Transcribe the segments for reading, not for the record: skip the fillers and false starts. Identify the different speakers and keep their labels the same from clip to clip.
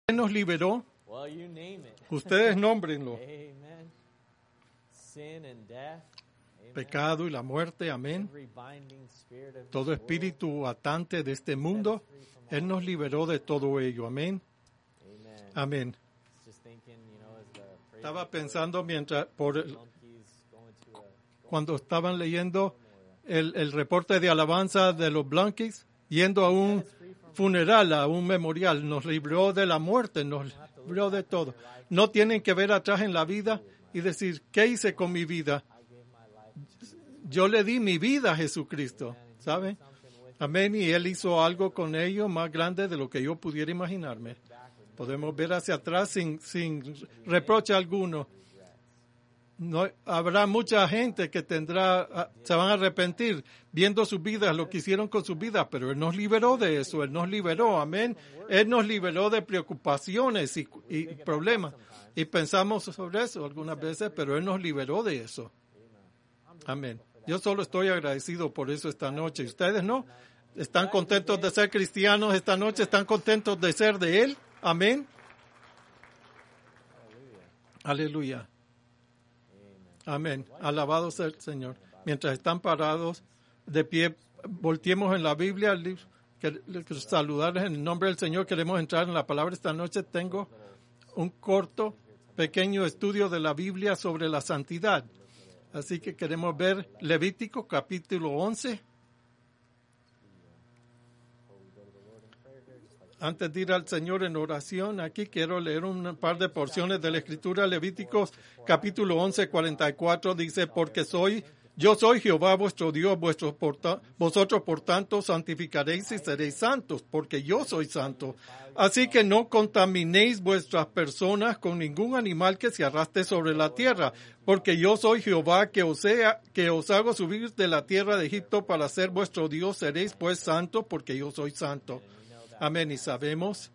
Speaker 1: nos liberó? Ustedes nómbrenlo. Pecado y la muerte, amén. Todo espíritu atante de este mundo, Él nos liberó de todo ello, amén. Amén. Estaba pensando cuando estaban leyendo el reporte de alabanza de los Blanquis, yendo a un funeral, a un memorial, nos libró de la muerte, nos libró de todo. No tienen que ver atrás en la vida y decir, ¿qué hice con mi vida? Yo le di mi vida a Jesucristo, ¿sabe? Amén, y Él hizo algo con ello más grande de lo que yo pudiera imaginarme. Podemos ver hacia atrás sin reproche alguno. No, habrá mucha gente que se van a arrepentir viendo sus vidas, lo que hicieron con sus vidas, pero Él nos liberó de eso, Él nos liberó, amén. Él nos liberó de preocupaciones y problemas. Y pensamos sobre eso algunas veces, pero Él nos liberó de eso. Amén. Yo solo estoy agradecido por eso esta noche. ¿Y ustedes no? ¿Están contentos de ser cristianos esta noche? ¿Están contentos de ser de Él? Amén. Aleluya. Amén. Alabado sea el Señor. Mientras están parados de pie, volteemos en la Biblia. Saludarles en el nombre del Señor. Queremos entrar en la palabra esta noche. Tengo un corto, pequeño estudio de la Biblia sobre la santidad. Así que queremos ver Levítico capítulo 11. Antes de ir al Señor en oración, aquí quiero leer un par de porciones de la Escritura. Levíticos capítulo 11, 44 dice, porque yo soy Jehová vuestro Dios, vosotros por tanto santificaréis y seréis santos, porque yo soy santo. Así que no contaminéis vuestras personas con ningún animal que se arrastre sobre la tierra, porque yo soy Jehová que os hago subir de la tierra de Egipto para ser vuestro Dios. Seréis pues santos, porque yo soy santo. Amén. Y sabemos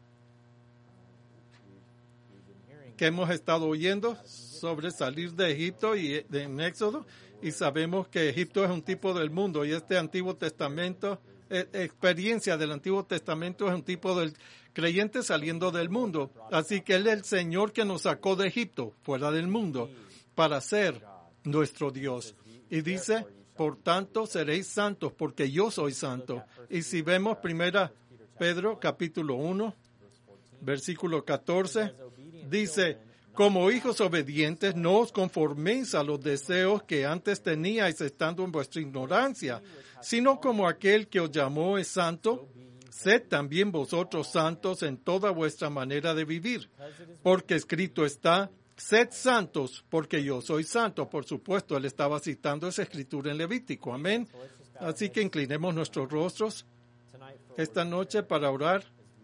Speaker 1: que hemos estado oyendo sobre salir de Egipto y en Éxodo, y sabemos que Egipto es un tipo del mundo, y este Antiguo Testamento, experiencia del Antiguo Testamento, es un tipo del creyente saliendo del mundo. Así que Él es el Señor que nos sacó de Egipto, fuera del mundo, para ser nuestro Dios. Y dice, por tanto seréis santos, porque yo soy santo. Y si vemos primera Pedro capítulo 1, versículo 14, dice, como hijos obedientes, no os conforméis a los deseos que antes teníais estando en vuestra ignorancia, sino como aquel que os llamó es santo, sed también vosotros santos en toda vuestra manera de vivir, porque escrito está, sed santos, porque yo soy santo. Por supuesto, él estaba citando esa escritura en Levítico, amén. Así que inclinemos nuestros rostros esta noche para orar.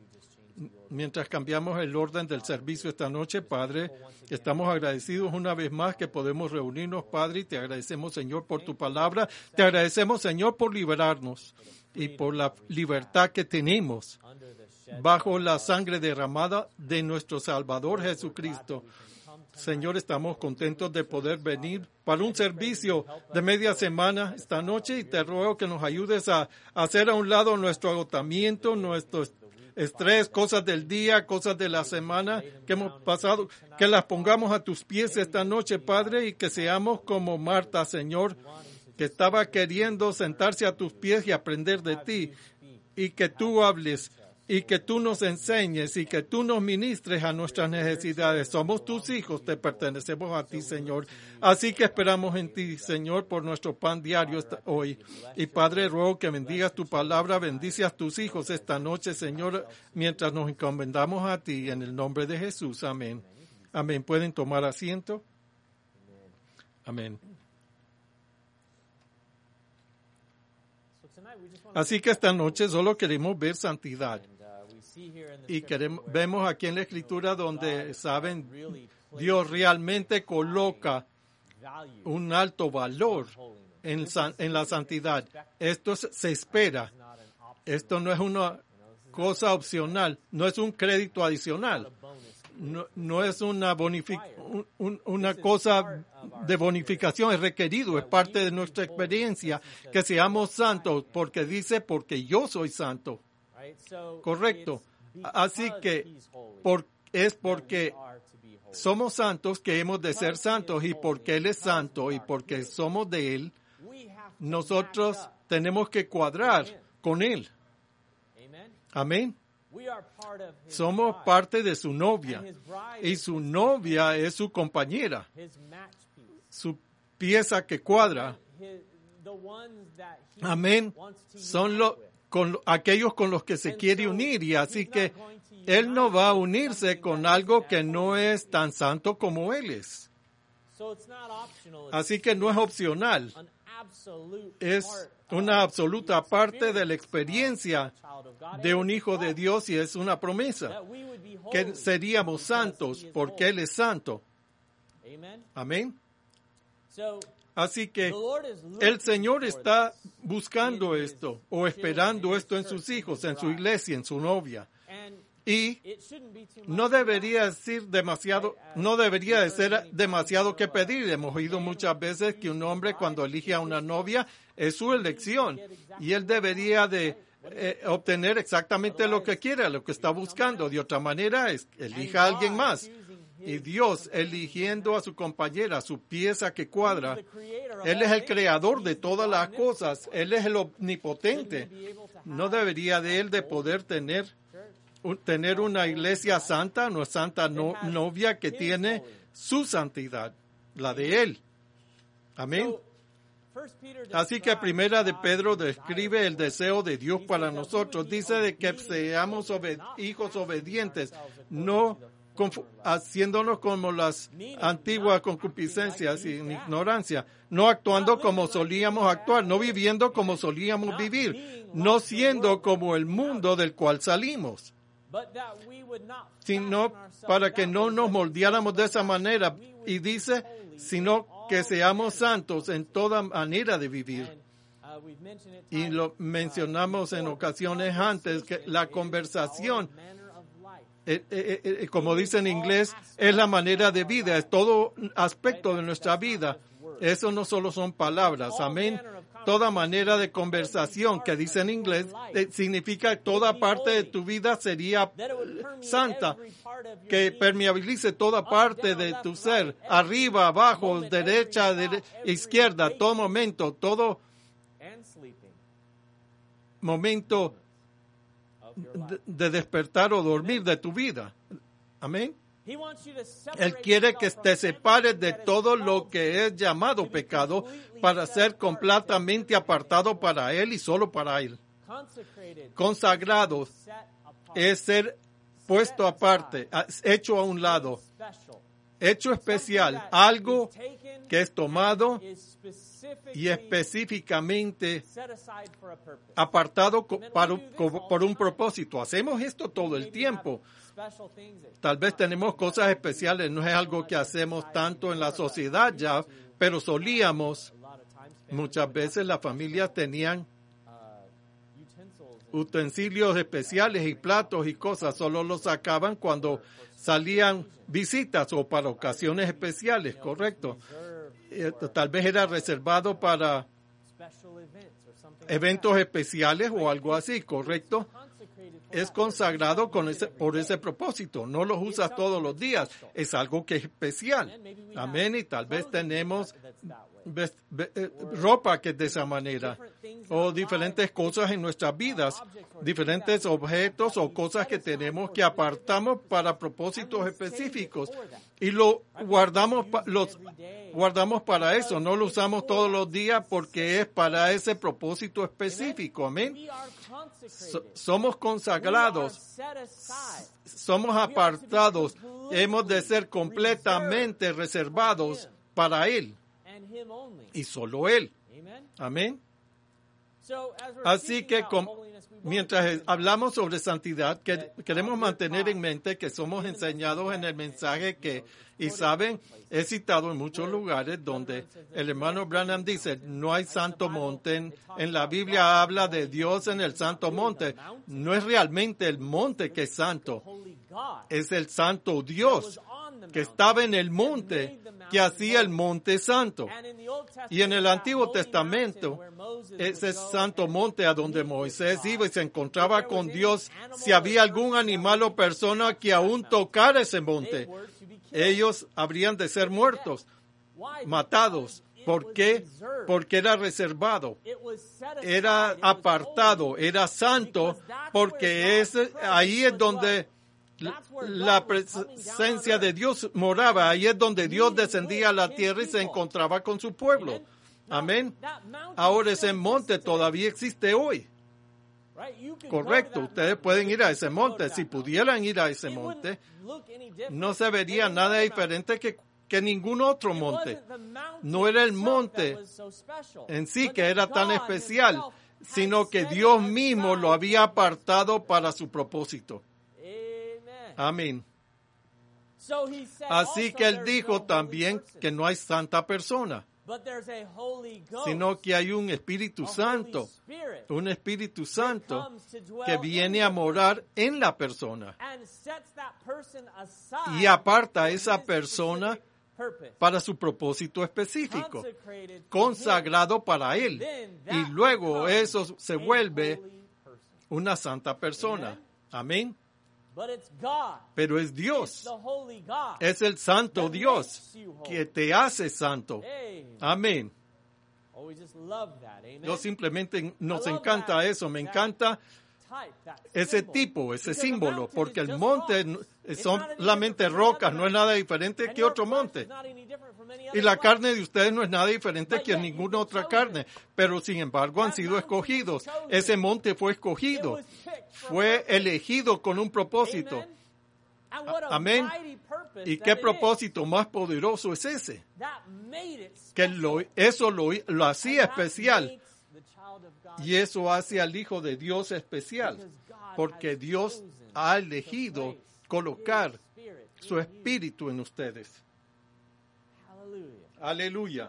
Speaker 1: Mientras cambiamos el orden del servicio esta noche, Padre, estamos agradecidos una vez más que podemos reunirnos, Padre, y te agradecemos, Señor, por tu palabra. Te agradecemos, Señor, por liberarnos y por la libertad que tenemos bajo la sangre derramada de nuestro Salvador Jesucristo. Señor, estamos contentos de poder venir para un servicio de media semana esta noche, y te ruego que nos ayudes a hacer a un lado nuestro agotamiento, nuestro estrés, cosas del día, cosas de la semana que hemos pasado, que las pongamos a tus pies esta noche, Padre, y que seamos como Marta, Señor, que estaba queriendo sentarse a tus pies y aprender de ti, y que tú hables, y que tú nos enseñes, y que tú nos ministres a nuestras necesidades. Somos tus hijos, te pertenecemos a ti, Señor. Así que esperamos en ti, Señor, por nuestro pan diario hoy. Y Padre, ruego que bendigas tu palabra, bendice a tus hijos esta noche, Señor, mientras nos encomendamos a ti, en el nombre de Jesús. Amén. Amén. ¿Pueden tomar asiento? Amén. Así que esta noche solo queremos ver santidad. Y vemos aquí en la Escritura donde, saben, Dios realmente coloca un alto valor en la santidad. Esto se espera. Esto no es una cosa opcional, no es un crédito adicional. No es una cosa de bonificación, es requerido, es parte de nuestra experiencia que seamos santos, porque dice, porque yo soy santo. Correcto. Así que, es porque somos santos que hemos de ser santos, y porque Él es santo y porque somos de Él, nosotros tenemos que cuadrar con Él. Amén. Somos parte de su novia, y su novia es su compañera, su pieza que cuadra. Amén. Son aquellos con los que se quiere unir, y así que Él no va a unirse con algo que no es tan santo como Él es. Así que no es opcional. Es una absoluta parte de la experiencia de un hijo de Dios, y es una promesa que seríamos santos porque Él es santo. Amén. Así que el Señor está buscando esto o esperando esto en sus hijos, en su iglesia, en su novia. Y no debería ser demasiado que pedir. Hemos oído muchas veces que un hombre, cuando elige a una novia, es su elección, y él debería de obtener exactamente lo que quiera, lo que está buscando. De otra manera, elija a alguien más. Y Dios, eligiendo a su compañera, su pieza que cuadra, Él es el creador de todas las cosas. Él es el omnipotente. ¿No debería de Él de poder tener una iglesia santa, una santa novia que tiene su santidad, la de Él? Amén. Así que Primera de Pedro describe el deseo de Dios para nosotros. Dice de que seamos hijos obedientes, no haciéndonos como las antiguas concupiscencias y ignorancia, no actuando como solíamos actuar, no viviendo como solíamos vivir, no siendo como el mundo del cual salimos, sino para que no nos moldeáramos de esa manera. Y dice, sino que seamos santos en toda manera de vivir. Y lo mencionamos en ocasiones antes, que la conversación, como dice en inglés, es la manera de vida, es todo aspecto de nuestra vida. Eso no solo son palabras, amén. Toda manera de conversación, que dice en inglés, significa que toda parte de tu vida sería santa, que permeabilice toda parte de tu ser, arriba, abajo, derecha, izquierda, todo momento de despertar o dormir de tu vida. Amén. Él quiere que te separes de todo lo que es llamado pecado para ser completamente apartado para Él y solo para Él. Consagrado es ser puesto aparte, hecho a un lado, hecho especial, algo que es tomado y específicamente apartado por un propósito. Hacemos esto todo el tiempo. Tal vez tenemos cosas especiales, no es algo que hacemos tanto en la sociedad ya, pero solíamos. Muchas veces las familias tenían utensilios especiales y platos y cosas, solo los sacaban cuando salían visitas o para ocasiones especiales, correcto. Tal vez era reservado para eventos especiales o algo así, correcto. Es consagrado por ese propósito. No los usas todos los días. Es algo que es especial. Amén. Y tal vez tenemos ropa que es de esa manera. O diferentes cosas en nuestras vidas. Diferentes objetos o cosas que tenemos que apartamos para propósitos específicos. Y los guardamos para eso. No lo usamos todos los días porque es para ese propósito específico. Amén. Somos consagrados, somos apartados, hemos de ser completamente reservados para Él y solo Él. Amén. Así que mientras hablamos sobre santidad, queremos mantener en mente que somos enseñados en el mensaje y saben, he citado en muchos lugares donde el hermano Branham dice, no hay santo monte. En la Biblia habla de Dios en el santo monte. No es realmente el monte que es santo, es el santo Dios que estaba en el monte, que hacía el monte santo. Y en el Antiguo Testamento, ese santo monte a donde Moisés iba y se encontraba con Dios, si había algún animal o persona que aún tocara ese monte, ellos habrían de ser muertos, matados. ¿Por qué? Porque era reservado, era apartado, era santo, porque ahí es donde la presencia de Dios moraba, ahí es donde Dios descendía a la tierra y se encontraba con su pueblo. Amén. Ahora ese monte todavía existe hoy. Correcto, ustedes pueden ir a ese monte. Si pudieran ir a ese monte, no se vería nada diferente que ningún otro monte. No era el monte en sí que era tan especial, sino que Dios mismo lo había apartado para su propósito. Amén. Así que él dijo también que no hay santa persona, sino que hay un Espíritu Santo que viene a morar en la persona y aparta a esa persona para su propósito específico, consagrado para él. Y luego eso se vuelve una santa persona. Amén. Pero es Dios, es el santo Dios que te hace santo. Amén. Yo simplemente nos encanta eso, me encanta ese tipo, ese símbolo, porque el monte son solamente rocas, no es nada diferente que otro monte. Y la carne de ustedes no es nada diferente que ninguna otra carne, pero sin embargo han sido escogidos. Ese monte fue escogido, fue elegido con un propósito. Amén. ¿Y qué propósito más poderoso es ese? Que eso lo hacía especial. Y eso hace al Hijo de Dios especial, porque Dios ha elegido colocar su espíritu en ustedes. Aleluya.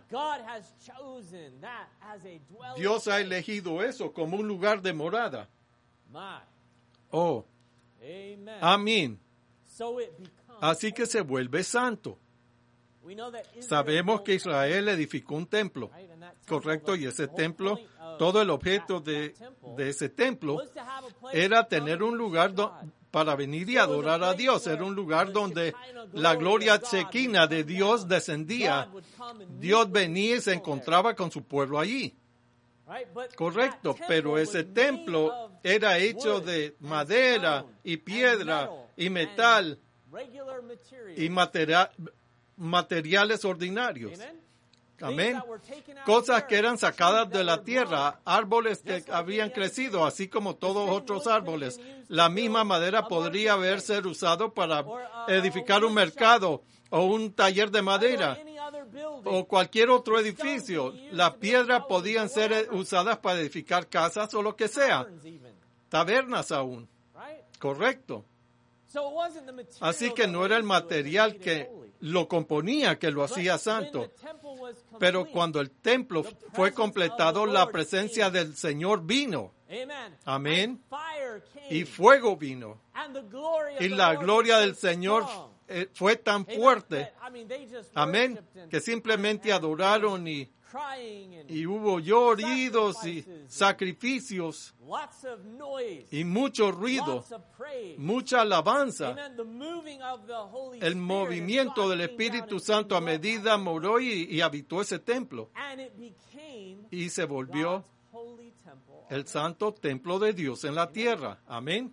Speaker 1: Dios ha elegido eso como un lugar de morada. Oh, amén. Así que se vuelve santo. Sabemos que Israel edificó un templo, correcto, y ese templo, todo el objeto de ese templo era tener un lugar para venir y adorar a Dios. Era un lugar donde la gloria chequina de Dios descendía. Dios venía y se encontraba con su pueblo allí. Correcto, pero ese templo era hecho de madera y piedra y metal y materiales ordinarios. Amén. Cosas que eran sacadas de la tierra, árboles que habían crecido, así como todos otros árboles. La misma madera podría haber sido usado para edificar un mercado o un taller de madera o cualquier otro edificio. Las piedras podían ser usadas para edificar casas o lo que sea. Tabernas aún. Correcto. Así que no era el material que lo componía que lo hacía santo. Pero cuando el templo fue completado, la presencia del Señor vino. Amén. Y fuego vino. Y la gloria del Señor fue tan fuerte. Amén. Que simplemente adoraron y hubo lloridos y sacrificios y mucho ruido, mucha alabanza. El movimiento del Espíritu Santo a medida moró y habitó ese templo y se volvió el santo templo de Dios en la tierra. Amén.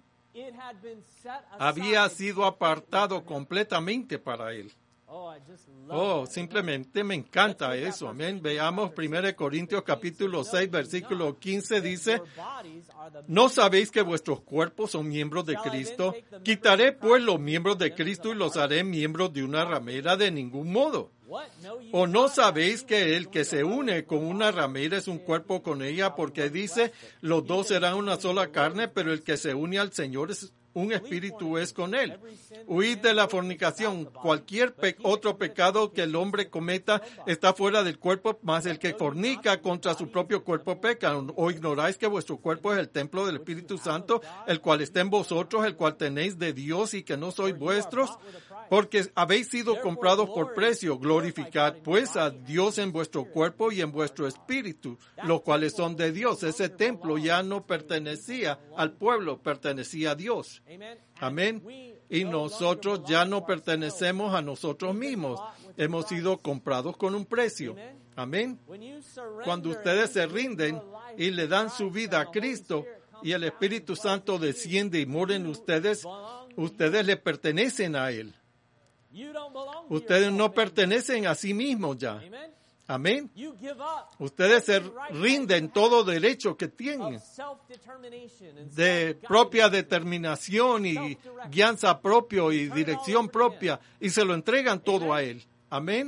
Speaker 1: Había sido apartado completamente para él. Oh, simplemente me encanta eso. Amén. Veamos 1 Corintios capítulo 6, versículo 15 dice: ¿No sabéis que vuestros cuerpos son miembros de Cristo? Quitaré pues los miembros de Cristo y los haré miembros de una ramera. De ningún modo. ¿O no sabéis que el que se une con una ramera es un cuerpo con ella? Porque dice, los dos serán una sola carne, pero el que se une al Señor es un espíritu es con él. Huid de la fornicación. Cualquier otro pecado que el hombre cometa está fuera del cuerpo, mas el que fornica contra su propio cuerpo peca. ¿O ignoráis que vuestro cuerpo es el templo del Espíritu Santo, el cual está en vosotros, el cual tenéis de Dios y que no sois vuestros? Porque habéis sido comprados por precio. Glorificad pues a Dios en vuestro cuerpo y en vuestro espíritu, los cuales son de Dios. Ese templo ya no pertenecía al pueblo, pertenecía a Dios. Amén. Y nosotros ya no pertenecemos a nosotros mismos. Hemos sido comprados con un precio. Amén. Cuando ustedes se rinden y le dan su vida a Cristo y el Espíritu Santo desciende y mora en ustedes, ustedes le pertenecen a Él. Ustedes no pertenecen a sí mismos ya. Amén. Ustedes se rinden todo derecho que tienen de propia determinación y guianza propia y dirección propia y se lo entregan todo a Él. Amén.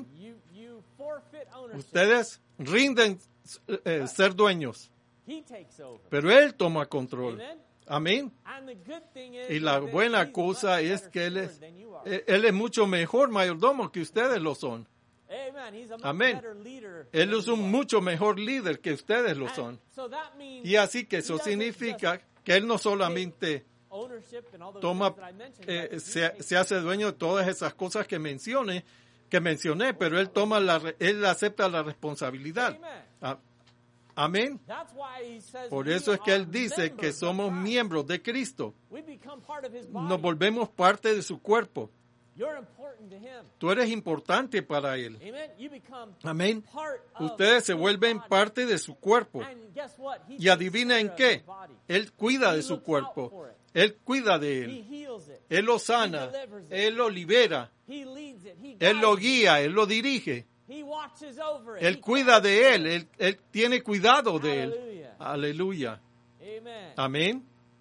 Speaker 1: Ustedes rinden ser dueños, pero Él toma control. Amén. Y la buena cosa es que Él es mucho mejor mayordomo que ustedes lo son. Amén. Él es un mucho mejor líder que ustedes lo son. Y así que eso significa que Él no solamente toma, se hace dueño de todas esas cosas que mencioné, pero Él acepta la responsabilidad. Amén. Por eso es que Él dice que somos miembros de Cristo. Nos volvemos parte de su cuerpo. Tú eres importante para Él. Amén. Ustedes se vuelven parte de su cuerpo. Y adivinen qué. Él cuida de su cuerpo. Él cuida de Él. Él lo sana. Él lo libera. Él lo guía. Él lo dirige. Él cuida de Él. Él tiene cuidado de Él. Aleluya. Amén.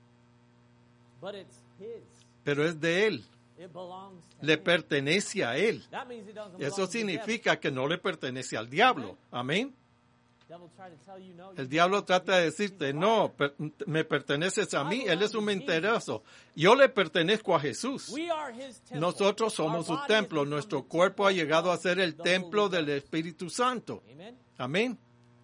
Speaker 1: Pero es de Él. Le pertenece a Él. Eso significa que no le pertenece al diablo. Amén. El diablo trata de decirte, no, me perteneces a mí, Él es un mentiroso. Yo le pertenezco a Jesús. Nosotros somos su templo. Nuestro cuerpo ha llegado a ser el templo del Espíritu Santo. Amén.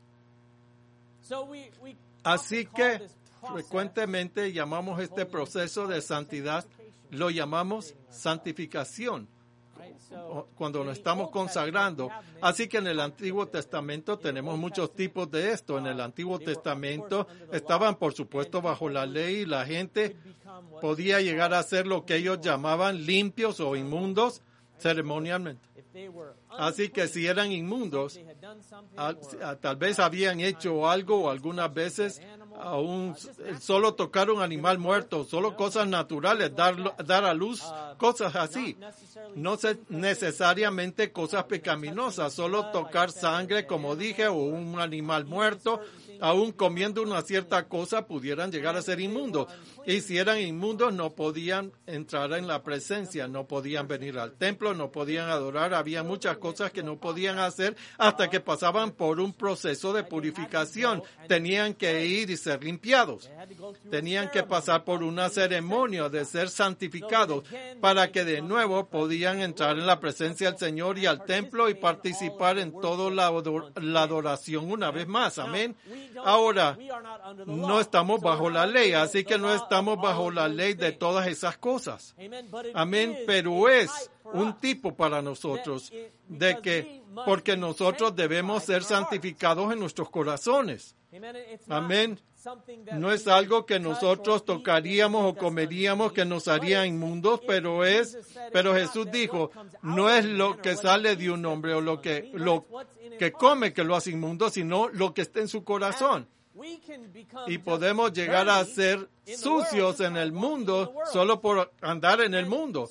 Speaker 1: Así que frecuentemente llamamos este proceso de santidad, lo llamamos santificación, cuando nos estamos consagrando. Así que en el Antiguo Testamento tenemos muchos tipos de esto. En el Antiguo Testamento estaban, por supuesto, bajo la ley y la gente podía llegar a ser lo que ellos llamaban limpios o inmundos ceremonialmente. Así que si eran inmundos, tal vez habían hecho algo o algunas veces aún solo tocar un animal muerto, solo cosas naturales, dar a luz, cosas así. No necesariamente cosas pecaminosas, solo tocar sangre, como dije, o un animal muerto, aún comiendo una cierta cosa, pudieran llegar a ser inmundos. Y si eran inmundos, no podían entrar en la presencia, no podían venir al templo, no podían adorar. Había muchas cosas que no podían hacer hasta que pasaban por un proceso de purificación. Tenían que ir y ser limpiados. Tenían que pasar por una ceremonia de ser santificados para que de nuevo podían entrar en la presencia del Señor y al templo y participar en toda la adoración una vez más. Amén. Ahora, no estamos bajo la ley, así que no estamos bajo la ley de todas esas cosas. Amén. Pero es un tipo para nosotros de que, porque nosotros debemos ser santificados en nuestros corazones. Amén. No es algo que nosotros tocaríamos o comeríamos que nos haría inmundos, pero Jesús dijo, no es lo que sale de un hombre o lo que come que lo hace inmundo, sino lo que está en su corazón. Y podemos llegar a ser sucios en el mundo solo por andar en el mundo.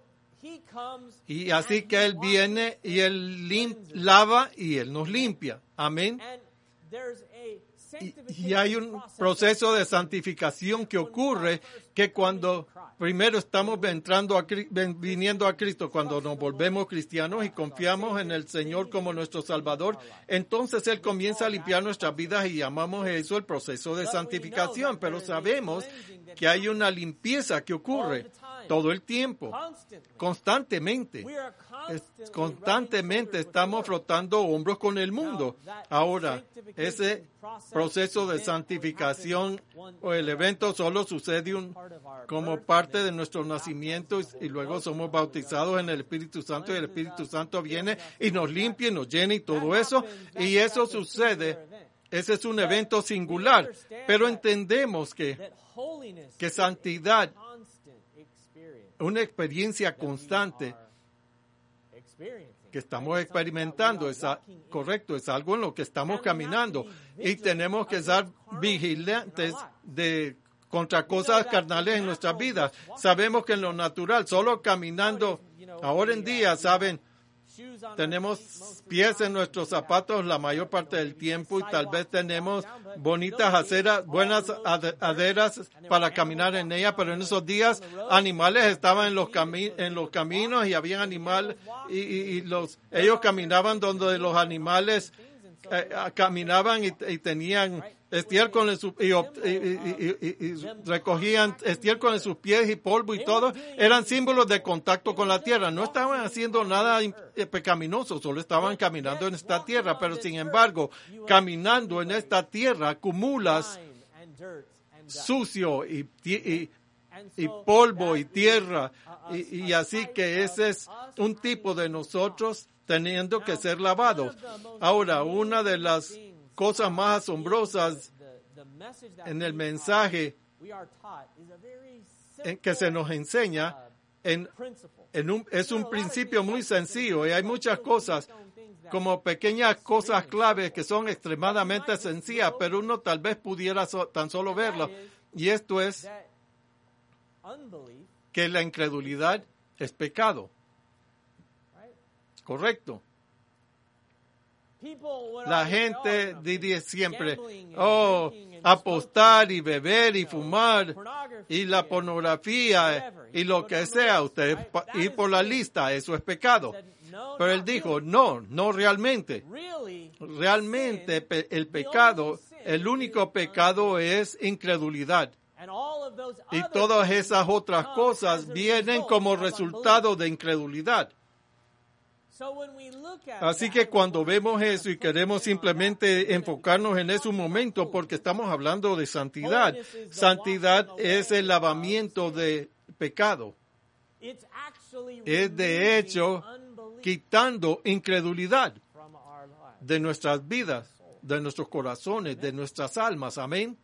Speaker 1: Y así que Él viene y Él lava y Él nos limpia. Amén. Y hay un proceso de santificación que ocurre que cuando primero estamos viniendo a Cristo, cuando nos volvemos cristianos y confiamos en el Señor como nuestro Salvador, entonces Él comienza a limpiar nuestras vidas y llamamos eso el proceso de santificación. Pero sabemos que hay una limpieza que ocurre todo el tiempo, constantemente. Constantemente estamos frotando hombros con el mundo. Ahora, ese proceso de santificación o el evento solo sucede como parte de nuestro nacimiento y luego somos bautizados en el Espíritu Santo y el Espíritu Santo viene y nos limpia y nos llena y todo eso. Y eso sucede. Ese es un evento singular. Pero entendemos que santidad, una experiencia constante que estamos experimentando, correcto, es algo en lo que estamos caminando y tenemos que estar vigilantes contra cosas carnales en nuestras vidas. Sabemos que en lo natural, solo caminando, ahora en día, saben, tenemos pies en nuestros zapatos la mayor parte del tiempo y tal vez tenemos bonitas aceras, buenas aderas para caminar en ellas, pero en esos días animales estaban en los caminos y había animales y ellos caminaban donde los animales caminaban y tenían estiércol y recogían estiércol en sus pies y polvo y todo. Eran símbolos de contacto con la tierra. No estaban haciendo nada pecaminoso, solo estaban caminando en esta tierra. Pero sin embargo, caminando en esta tierra acumulas sucio y polvo y tierra. Y así que ese es un tipo de nosotros teniendo que ser lavados. Ahora, una de las cosas más asombrosas en el mensaje en que se nos enseña es un principio muy sencillo y hay muchas cosas como pequeñas cosas claves que son extremadamente sencillas, pero uno tal vez pudiera tan solo verlo. Y esto es que la incredulidad es pecado. Correcto. La gente diría siempre, apostar y beber y fumar y la pornografía y lo que sea, usted ir por la lista, eso es pecado. Pero él dijo, no realmente. Realmente el pecado, el único pecado es incredulidad. Y todas esas otras cosas vienen como resultado de incredulidad. Así que cuando vemos eso y queremos simplemente enfocarnos en ese momento porque estamos hablando de santidad. Santidad es el lavamiento de pecado. Es de hecho quitando incredulidad de nuestras vidas, de nuestros corazones, de nuestras almas. Amén.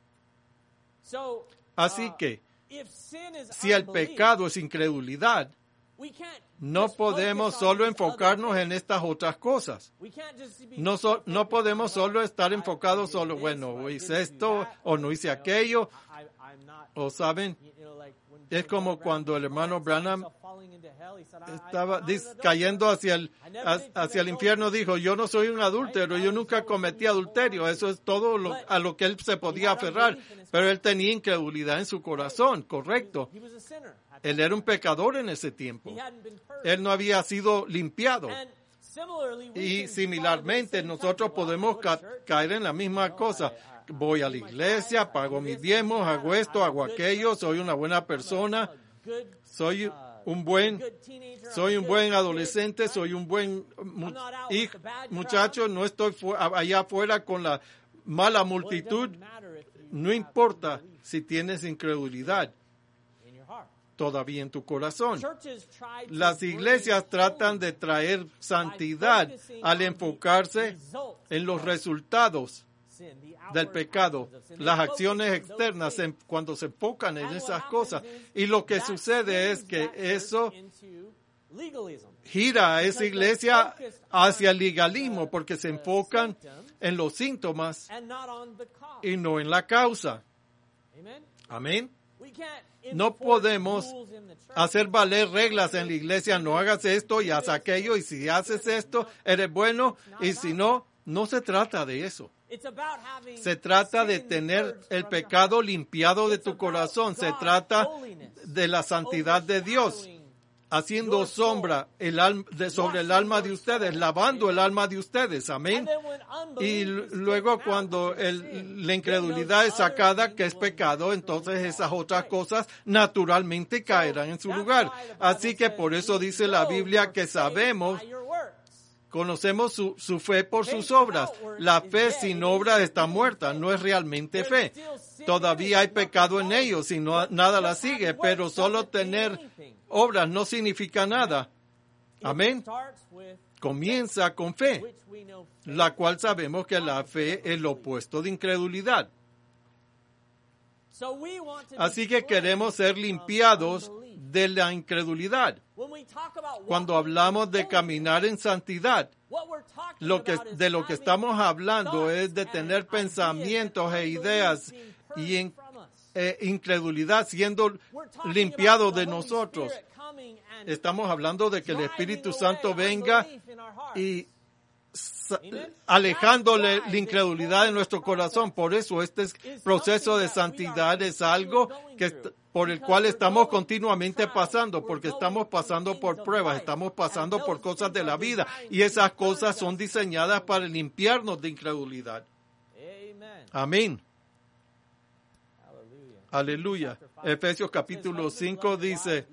Speaker 1: Así que si el pecado es incredulidad, no podemos solo enfocarnos en estas otras cosas. No podemos solo estar enfocados solo, bueno, hice esto o no hice aquello. O saben, es como cuando el hermano Branham estaba cayendo hacia el infierno, dijo, yo no soy un adúltero, yo nunca cometí adulterio. Eso es todo a lo que él se podía aferrar. Pero él tenía incredulidad en su corazón, correcto. Él era un pecador en ese tiempo. Él no había sido limpiado. Y similarmente nosotros podemos caer en la misma cosa. Voy a la iglesia, pago mis diezmos, hago esto, hago aquello, soy una buena persona, soy un buen adolescente, soy un buen muchacho, no estoy allá afuera con la mala multitud. No importa si tienes incredulidad todavía en tu corazón. Las iglesias tratan de traer santidad al enfocarse en los resultados del pecado, las acciones externas, cuando se enfocan en esas cosas. Y lo que sucede es que eso gira a esa iglesia hacia el legalismo, porque se enfocan en los síntomas y no en la causa. Amén. No podemos hacer valer reglas en la iglesia. No hagas esto y haz aquello. Y si haces esto, eres bueno. Y si no, no se trata de eso. Se trata de tener el pecado limpiado de tu corazón. Se trata de la santidad de Dios, haciendo sombra sobre el alma de ustedes, lavando el alma de ustedes. Amén. Y luego cuando la incredulidad es sacada, que es pecado, entonces esas otras cosas naturalmente caerán en su lugar. Así que por eso dice la Biblia que conocemos su fe por sus obras. La fe sin obras está muerta, no es realmente fe. Todavía hay pecado en ellos y nada la sigue, pero solo tener obras no significa nada. Amén. Comienza con fe, la cual sabemos que la fe es lo opuesto de incredulidad. Así que queremos ser limpiados de la incredulidad. Cuando hablamos de caminar en santidad, de lo que estamos hablando es de tener pensamientos e ideas y incredulidad siendo limpiado de nosotros. Estamos hablando de que el Espíritu Santo venga y alejándole la incredulidad de nuestro corazón. Por eso este proceso de santidad es algo por el cual estamos continuamente pasando, porque estamos pasando por pruebas, estamos pasando por cosas de la vida, y esas cosas son diseñadas para limpiarnos de incredulidad. Amén. Aleluya. Efesios capítulo 5 dice: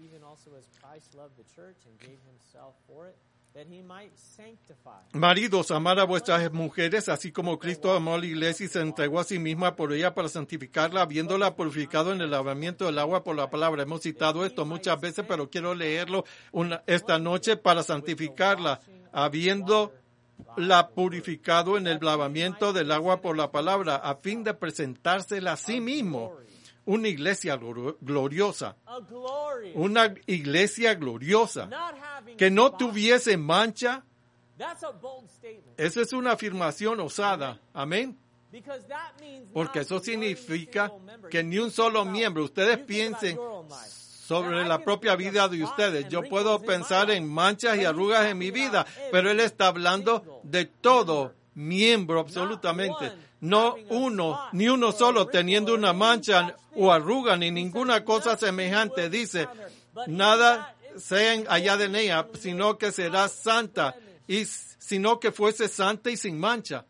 Speaker 1: maridos, amad a vuestras mujeres, así como Cristo amó a la iglesia y se entregó a sí misma por ella para santificarla, habiéndola purificado en el lavamiento del agua por la palabra. Hemos citado esto muchas veces, pero quiero leerlo esta noche: para santificarla, habiéndola purificado en el lavamiento del agua por la palabra, a fin de presentársela a sí mismo. Una iglesia gloriosa, una iglesia gloriosa, que no tuviese mancha. Esa es una afirmación osada. Amén. Porque eso significa que ni un solo miembro. Ustedes piensen sobre la propia vida de ustedes. Yo puedo pensar en manchas y arrugas en mi vida, pero Él está hablando de todo miembro absolutamente. No ni uno solo teniendo una mancha o arruga ni ninguna cosa semejante. Dice, nada sean allá de ella, sino que será santa, sino que fuese santa y sin mancha.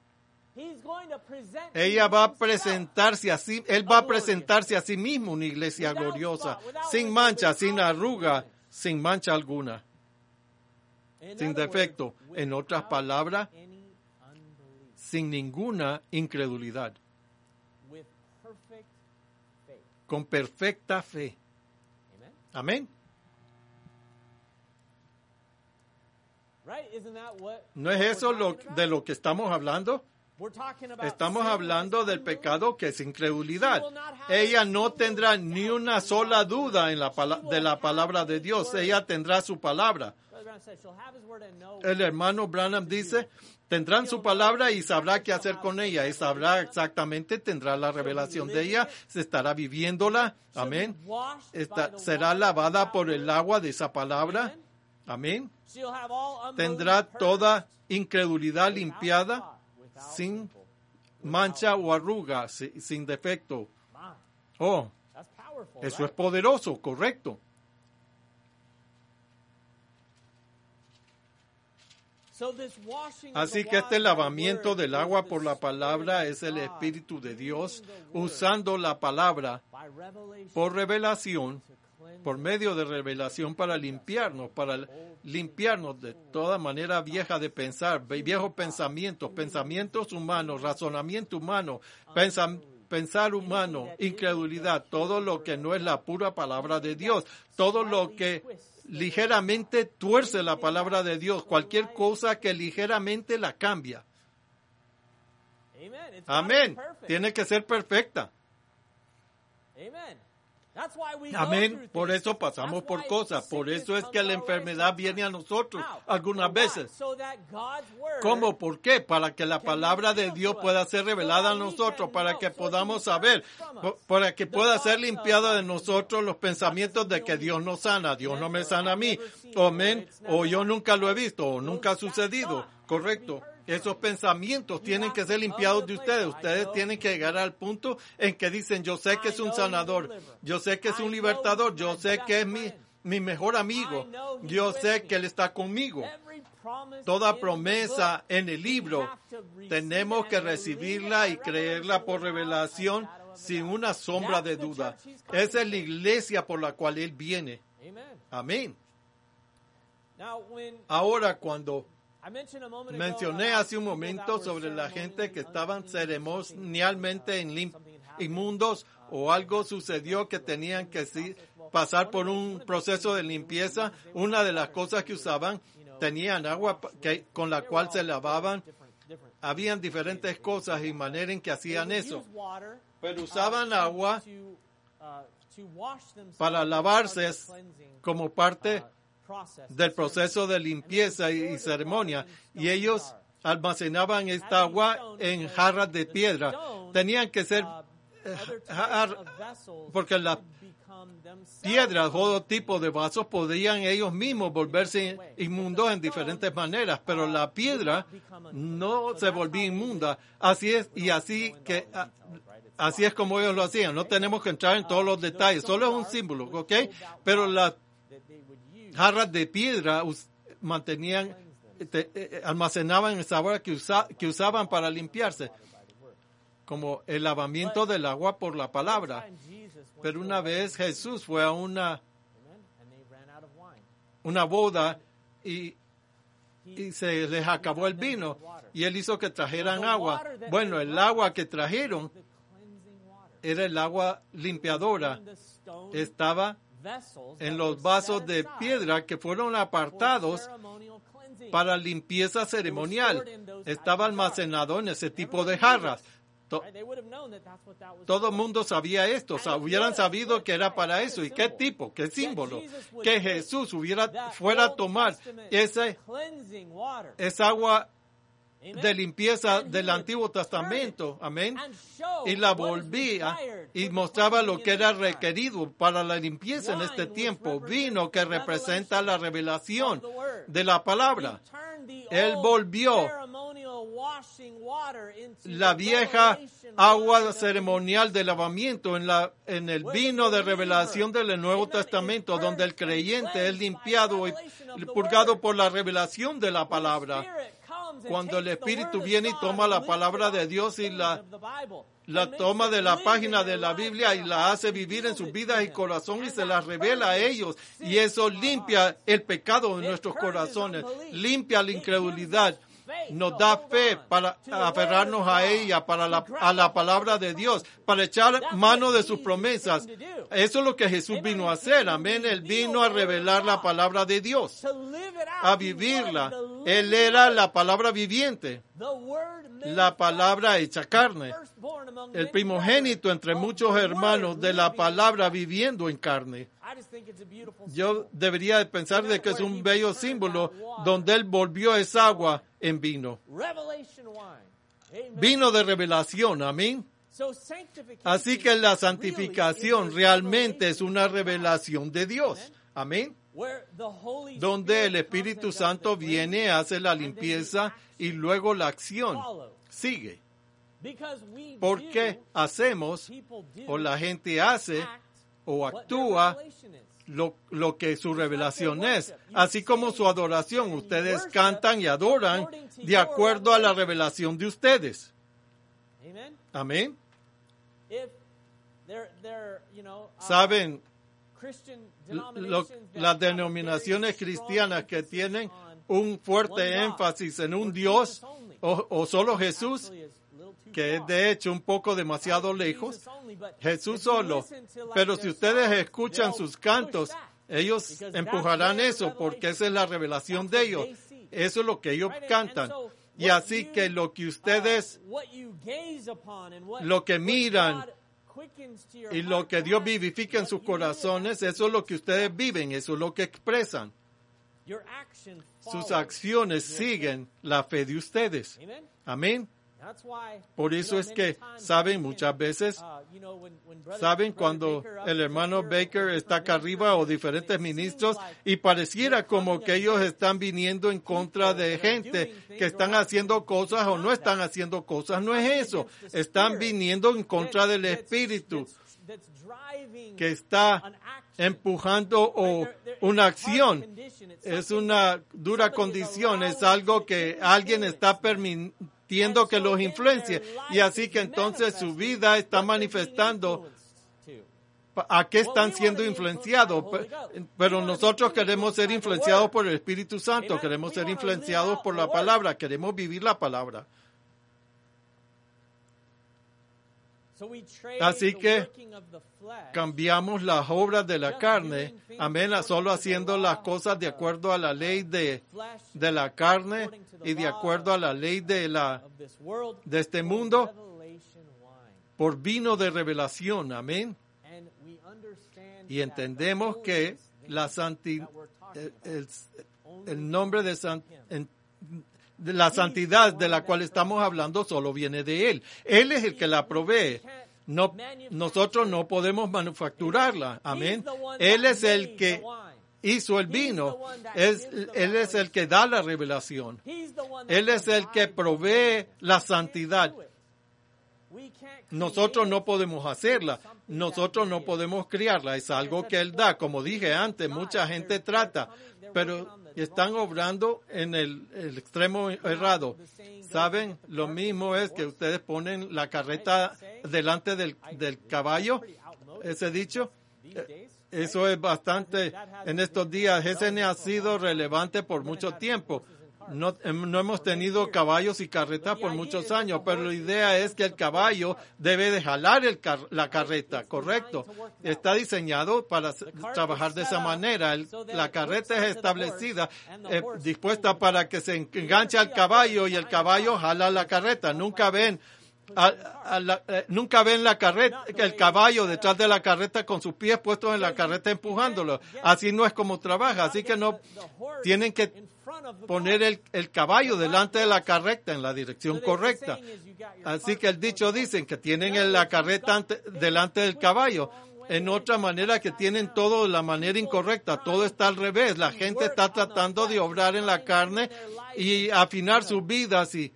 Speaker 1: Ella va a presentarse así, él va a presentarse a sí mismo una iglesia gloriosa, sin mancha, sin arruga, sin mancha alguna, sin defecto. En otras palabras, sin ninguna incredulidad, con perfecta fe. Amén. ¿No es eso de lo que estamos hablando? Estamos hablando del pecado que es incredulidad. Ella no tendrá ni una sola duda de la palabra de Dios. Ella tendrá su palabra. El hermano Branham dice, tendrán su palabra y sabrá qué hacer con ella. Y sabrá exactamente, tendrá la revelación de ella, se estará viviéndola. Amén. Será lavada por el agua de esa palabra. Amén. Tendrá toda incredulidad limpiada, sin mancha o arruga, sin defecto. Oh, eso es poderoso, correcto. Así que este lavamiento del agua por la palabra es el Espíritu de Dios usando la palabra por revelación, por medio de revelación para limpiarnos de toda manera vieja de pensar, viejos pensamientos humanos, razonamiento humano, pensar humano, incredulidad, todo lo que no es la pura palabra de Dios, todo lo que ligeramente tuerce la palabra de Dios, cualquier cosa que ligeramente la cambia. Amén. Tiene que ser perfecta. Amén. Por eso pasamos por cosas. Por eso es que la enfermedad viene a nosotros algunas veces. ¿Cómo? ¿Por qué? Para que la palabra de Dios pueda ser revelada a nosotros, para que podamos saber, para que pueda ser limpiada de nosotros los pensamientos de que Dios nos sana. Dios no me sana a mí. Amén. O yo nunca lo he visto, o nunca ha sucedido. Correcto. Esos pensamientos tienen que ser limpiados de ustedes. Ustedes tienen que llegar al punto en que dicen, yo sé que es un sanador, yo sé que es un libertador, yo sé que es mi mejor amigo, yo sé que Él está conmigo. Toda promesa en el libro tenemos que recibirla y creerla por revelación sin una sombra de duda. Esa es la iglesia por la cual Él viene. Amén. Ahora, cuando mencioné hace un momento sobre la gente que estaban ceremonialmente inmundos o algo sucedió que tenían que pasar por un proceso de limpieza, una de las cosas que usaban, tenían agua con la cual se lavaban. Habían diferentes cosas y maneras en que hacían eso. Pero usaban agua para lavarse como parte del proceso de limpieza y ceremonia. Y ellos almacenaban esta agua en jarras de piedra. Tenían que ser porque las piedras o todo tipo de vasos podían ellos mismos volverse inmundos en diferentes maneras, pero la piedra no se volvía inmunda. Así es como ellos lo hacían. No tenemos que entrar en todos los detalles, solo es un símbolo, ¿ok? Pero las jarras de piedra almacenaban esa agua que usaban para limpiarse, como el lavamiento del agua por la palabra. Pero una vez Jesús fue a una boda y se les acabó el vino y Él hizo que trajeran agua. Bueno, el agua que trajeron era el agua limpiadora. Estaba en los vasos de piedra que fueron apartados para limpieza ceremonial. Estaba almacenado en ese tipo de jarras. Todo el mundo sabía esto, hubieran sabido que era para eso. ¿Y qué tipo? ¿Qué símbolo? Que Jesús fuera a tomar esa agua de limpieza del Antiguo Testamento, amén, y la volvía y mostraba lo que era requerido para la limpieza en este tiempo. Vino que representa la revelación de la palabra. Él volvió la vieja agua ceremonial de lavamiento en el vino de revelación del Nuevo Testamento, donde el creyente es limpiado y purgado por la revelación de la palabra. Cuando el Espíritu viene y toma la palabra de Dios y la toma de la página de la Biblia y la hace vivir en sus vidas y corazón y se la revela a ellos, y eso limpia el pecado de nuestros corazones, limpia la incredulidad, nos da fe para aferrarnos a ella, a la palabra de Dios, para echar mano de sus promesas. Eso es lo que Jesús vino a hacer, amén. Él vino a revelar la palabra de Dios, a vivirla. Él era la palabra viviente, la palabra hecha carne, el primogénito entre muchos hermanos de la palabra viviendo en carne. Yo debería pensar de que es un bello símbolo donde Él volvió esa agua en vino. Vino de revelación, amén. Así que la santificación realmente es una revelación de Dios, amén. Donde el Espíritu Santo viene, hace la limpieza y luego la acción sigue. Porque hacemos, o la gente hace, o actúa lo que su revelación es. Así como su adoración, ustedes cantan y adoran de acuerdo a la revelación de ustedes. Amén. Saben, las denominaciones cristianas que tienen un fuerte énfasis en un Dios o solo Jesús, que es de hecho un poco demasiado lejos, Jesús solo. Pero si ustedes escuchan sus cantos, ellos empujarán eso, porque esa es la revelación de ellos. Eso es lo que ellos cantan. Y así que lo que ustedes, lo que miran y lo que Dios vivifica en sus corazones, eso es lo que ustedes viven, eso es lo que expresan. Sus acciones siguen la fe de ustedes. Amén. Por eso es que, saben, muchas veces, saben cuando el hermano Baker está acá arriba o diferentes ministros y pareciera como que ellos están viniendo en contra de gente que están haciendo cosas o no están haciendo cosas. No es eso. Están viniendo en contra del Espíritu que está empujando o una acción. Es una dura condición, es algo que alguien está permitiendo que los influencie. Y así que entonces su vida está manifestando a qué están siendo influenciados. Pero nosotros queremos ser influenciados por el Espíritu Santo, queremos ser influenciados por la palabra, queremos vivir la palabra. Así que cambiamos las obras de la carne, amén, a solo haciendo las cosas de acuerdo a la ley de la carne y de acuerdo a la ley de este mundo, por vino de revelación, amén. Y entendemos que la el nombre de la santidad de la cual estamos hablando solo viene de Él. Él es el que la provee. No, nosotros no podemos manufacturarla. Amén. Él es el que hizo el vino. Él es el que da la revelación. Él es el que provee la santidad. Nosotros no podemos hacerla. Nosotros no podemos criarla. Es algo que Él da. Como dije antes, mucha gente trata, pero están obrando en el extremo errado. ¿Saben? Lo mismo es que ustedes ponen la carreta delante del caballo. Ese dicho, eso es bastante, en estos días, ese ha sido relevante por mucho tiempo. No hemos tenido caballos y carretas por muchos años, pero la idea es que el caballo debe de jalar la carreta, ¿correcto? Está diseñado para trabajar de esa manera. La carreta es establecida, dispuesta para que se enganche al caballo y el caballo jala la carreta. Nunca ven la carreta, el caballo detrás de la carreta con sus pies puestos en la carreta empujándolo. Así no es como trabaja. Así que no tienen que poner el caballo delante de la carreta en la dirección correcta. Así que el dicho dicen que tienen la carreta delante del caballo. En otra manera que tienen todo de la manera incorrecta. Todo está al revés. La gente está tratando de obrar en la carne y afinar sus vidas y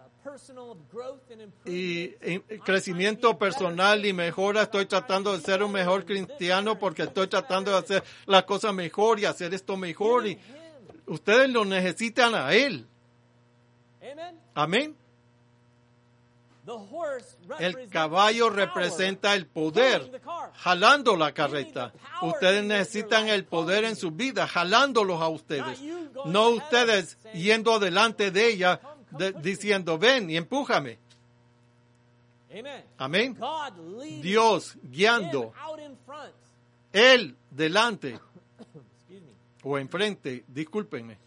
Speaker 1: crecimiento personal y mejora. Estoy tratando de ser un mejor cristiano porque estoy tratando de hacer las cosas mejor y hacer esto mejor. Y ustedes lo necesitan a Él. Amén. El caballo representa el poder, jalando la carreta. Ustedes necesitan el poder en sus vidas, jalándolos a ustedes. No ustedes yendo delante de ella, diciendo, ven y empújame. Amén. Dios guiando. Él delante. O enfrente, discúlpenme.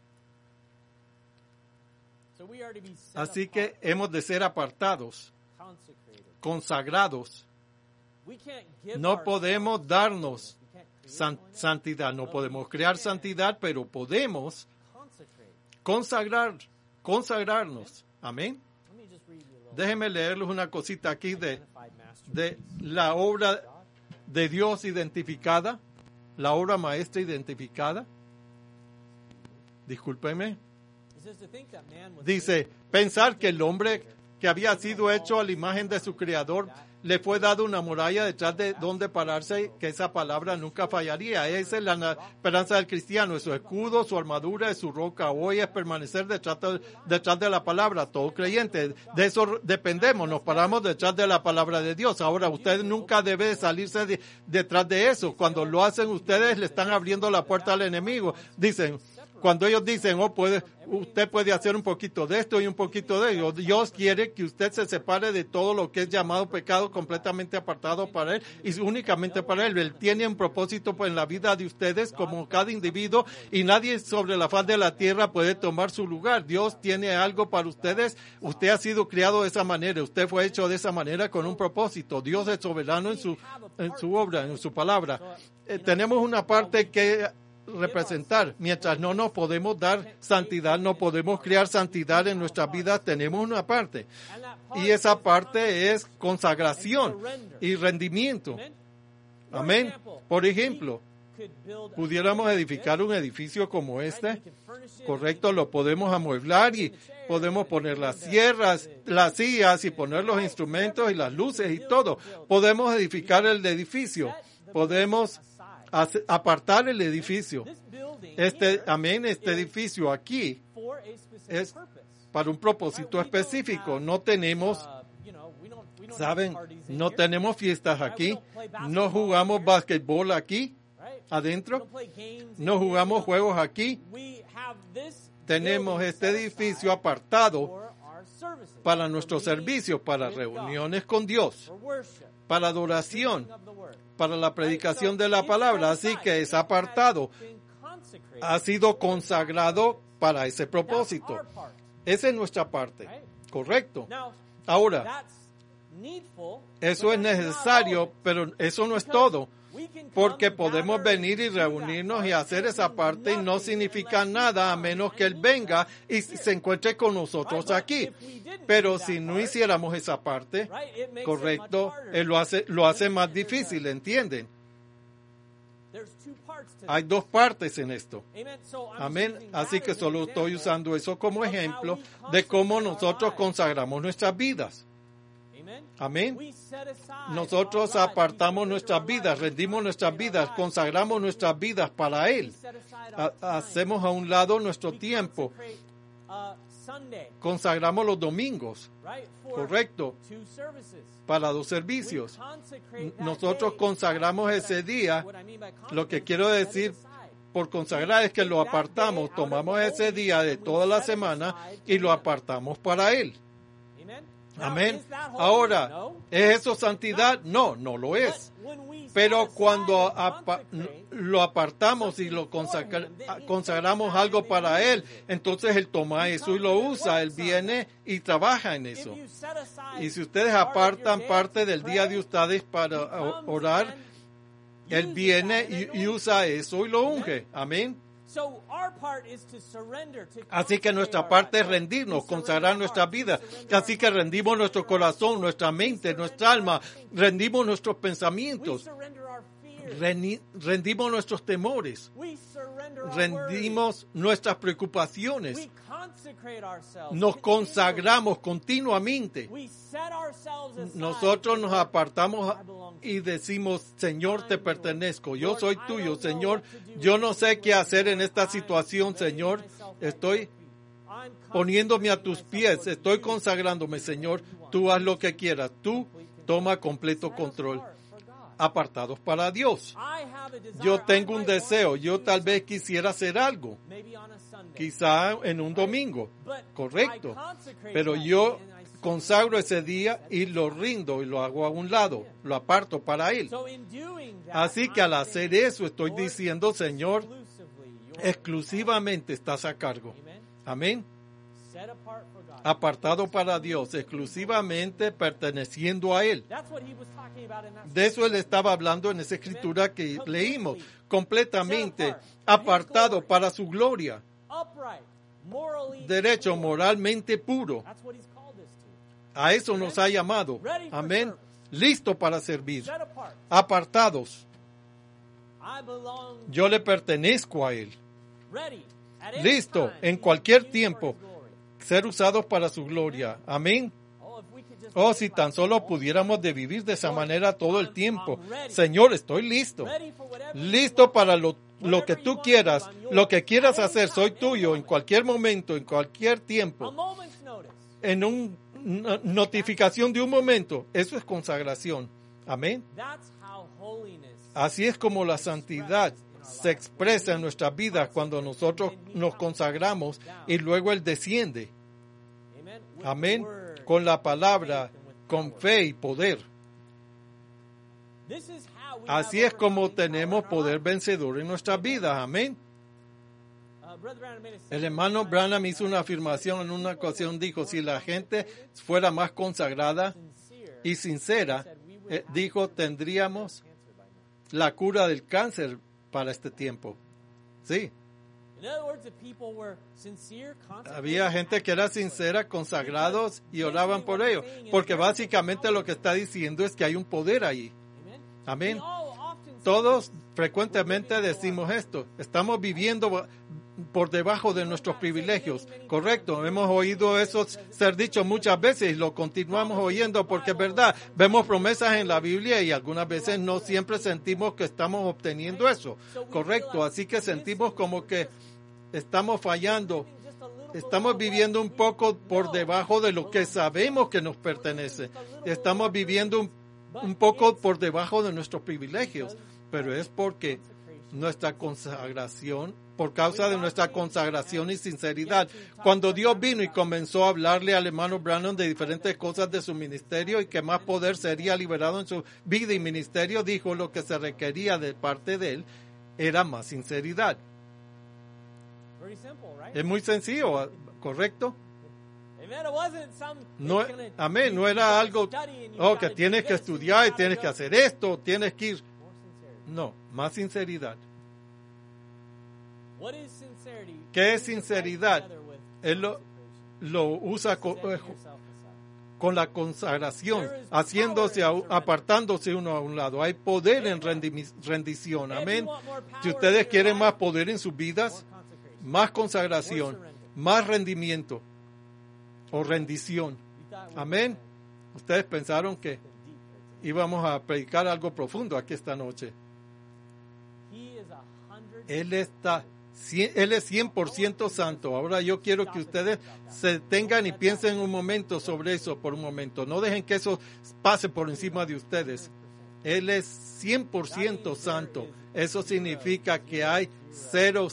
Speaker 1: Así que hemos de ser apartados, consagrados. No podemos darnos santidad, no podemos crear santidad, pero podemos consagrarnos. Amén. Déjenme leerles una cosita aquí de la obra de Dios identificada. La obra maestra identificada. Discúlpeme. Dice, pensar que el hombre que había sido hecho a la imagen de su Creador le fue dado una muralla detrás de donde pararse, que esa palabra nunca fallaría. Esa es la esperanza del cristiano, es su escudo, su armadura, es su roca. Hoy es permanecer detrás de la palabra, todo creyente. De eso dependemos, nos paramos detrás de la palabra de Dios. Ahora, usted nunca debe salirse detrás de eso. Cuando lo hacen ustedes, le están abriendo la puerta al enemigo. Dicen, cuando ellos dicen, usted puede hacer un poquito de esto y un poquito de ello. Dios quiere que usted se separe de todo lo que es llamado pecado, completamente apartado para Él y únicamente para Él. Él tiene un propósito en la vida de ustedes como cada individuo y nadie sobre la faz de la tierra puede tomar su lugar. Dios tiene algo para ustedes. Usted ha sido criado de esa manera. Usted fue hecho de esa manera con un propósito. Dios es soberano en su obra, en su palabra. Tenemos una parte que representar. Mientras no nos podemos dar santidad, no podemos crear santidad en nuestras vidas, tenemos una parte. Y esa parte es consagración y rendimiento. Amén. Por ejemplo, pudiéramos edificar un edificio como este, correcto, lo podemos amueblar y podemos poner las sierras, las sillas y poner los instrumentos y las luces y todo. Podemos edificar el edificio, podemos apartar el edificio. Este edificio aquí es para un propósito específico. No tenemos, ¿saben? No tenemos fiestas aquí, no jugamos basquetbol aquí. Adentro, no jugamos juegos aquí. Tenemos este edificio apartado para nuestro servicio, para reuniones con Dios, para adoración, para la predicación de la palabra. Así que es apartado, ha sido consagrado para ese propósito. Esa es nuestra parte, correcto. Ahora, eso es necesario, pero eso no es todo. Porque podemos venir y reunirnos y hacer esa parte y no significa nada a menos que Él venga y se encuentre con nosotros aquí. Pero si no hiciéramos esa parte, correcto, Él lo hace más difícil, ¿entienden? Hay dos partes en esto. Amén. Así que solo estoy usando eso como ejemplo de cómo nosotros consagramos nuestras vidas. Amén. Nosotros apartamos nuestras vidas, rendimos nuestras vidas, consagramos nuestras vidas para Él. Hacemos a un lado nuestro tiempo. Consagramos los domingos, correcto, para 2 servicios. Nosotros consagramos ese día. Lo que quiero decir por consagrar es que lo apartamos, tomamos ese día de toda la semana y lo apartamos para Él. Amén. Ahora, ¿es eso santidad? No, no lo es. Pero cuando lo apartamos y lo consagramos algo para Él, entonces Él toma eso y lo usa. Él viene y trabaja en eso. Y si ustedes apartan parte del día de ustedes para orar, Él viene y usa eso y lo unge. Amén. Así que nuestra parte es rendirnos, consagrar nuestra vida. Así que rendimos nuestro corazón, nuestra mente, nuestra alma, rendimos nuestros pensamientos, rendimos nuestros temores, rendimos nuestras preocupaciones, nos consagramos continuamente. Nosotros nos apartamos y decimos, Señor, te pertenezco, yo soy tuyo, Señor, yo no sé qué hacer en esta situación, Señor, estoy poniéndome a tus pies, estoy consagrándome, Señor, tú haz lo que quieras, tú toma completo control. Apartados para Dios. Yo tengo un deseo, yo tal vez quisiera hacer algo, quizá en un domingo, correcto, pero yo consagro ese día y lo rindo y lo hago a un lado, lo aparto para Él. Así que al hacer eso estoy diciendo, Señor, exclusivamente estás a cargo. Amén. Apartado para Dios, exclusivamente perteneciendo a Él. De eso Él estaba hablando en esa escritura que leímos, completamente apartado para su gloria, derecho, moralmente puro. A eso nos ha llamado. Amén. Listo para servir. Apartados. Yo le pertenezco a Él. Listo, en cualquier tiempo, ser usados para su gloria. Amén. Oh, si tan solo pudiéramos de vivir de esa manera todo el tiempo. Señor, estoy listo. Listo para lo que tú quieras. Lo que quieras hacer, soy tuyo en cualquier momento, en cualquier tiempo. En una notificación de un momento. Eso es consagración. Amén. Así es como la santidad se expresa en nuestras vidas cuando nosotros nos consagramos y luego Él desciende. Amén. Con la palabra, con fe y poder. Así es como tenemos poder vencedor en nuestras vidas. Amén. El hermano Branham hizo una afirmación en una ocasión. Dijo, si la gente fuera más consagrada y sincera, dijo, tendríamos la cura del cáncer para este tiempo. Sí.
Speaker 2: In other words, the people were sincere, consecrated.
Speaker 1: Había gente que era sincera, consagrados y oraban por ellos. Porque básicamente lo que está diciendo es que hay un poder ahí.
Speaker 2: Amen.
Speaker 1: Amén.
Speaker 2: We all often say
Speaker 1: Todos frecuentemente decimos esto. Estamos viviendo por debajo de nuestros privilegios. Correcto. Hemos oído eso ser dicho muchas veces y lo continuamos oyendo porque es verdad. Vemos promesas en la Biblia y algunas veces no siempre sentimos que estamos obteniendo eso. Correcto. Así que sentimos como que estamos fallando. Estamos viviendo un poco por debajo de lo que sabemos que nos pertenece. Estamos viviendo un poco por debajo de nuestros privilegios, pero es porque nuestra consagración, por causa de nuestra consagración y sinceridad. Cuando Dios vino y comenzó a hablarle al hermano Branham de diferentes cosas de su ministerio y que más poder sería liberado en su vida y ministerio, dijo lo que se requería de parte de él era más sinceridad.
Speaker 2: very simple, right?
Speaker 1: Es muy sencillo, ¿correcto?
Speaker 2: Amen. It wasn't some
Speaker 1: No,
Speaker 2: it's gonna
Speaker 1: amén, no
Speaker 2: teach
Speaker 1: era
Speaker 2: you
Speaker 1: algo,
Speaker 2: to study and you
Speaker 1: oh,
Speaker 2: gotta
Speaker 1: que tienes
Speaker 2: do
Speaker 1: que
Speaker 2: this and you
Speaker 1: estudiar y
Speaker 2: gotta
Speaker 1: tienes que
Speaker 2: go.
Speaker 1: hacer esto, tienes que ir.
Speaker 2: More sincerity.
Speaker 1: No, más sinceridad.
Speaker 2: What is sincerity?
Speaker 1: ¿Qué es
Speaker 2: Brings it right
Speaker 1: sinceridad?
Speaker 2: together with
Speaker 1: Él
Speaker 2: consecration.
Speaker 1: lo usa
Speaker 2: Setting yourself aside.
Speaker 1: con la consagración, haciéndose, apartándose uno a un lado. Hay poder en rendición.
Speaker 2: If you
Speaker 1: Amén.
Speaker 2: want more power
Speaker 1: Si
Speaker 2: in
Speaker 1: ustedes
Speaker 2: your
Speaker 1: quieren
Speaker 2: life,
Speaker 1: más poder en sus vidas,
Speaker 2: more consecration.
Speaker 1: más consagración, más rendimiento o rendición.
Speaker 2: You thought we
Speaker 1: Amén.
Speaker 2: were
Speaker 1: Ustedes pensaron que
Speaker 2: deep here today.
Speaker 1: íbamos a predicar algo profundo aquí esta noche.
Speaker 2: He is 100%
Speaker 1: Él es 100% santo. Ahora yo quiero que ustedes se tengan y piensen un momento sobre eso por un momento. No dejen que eso pase por encima de ustedes. Él es 100% santo. Eso significa que hay cero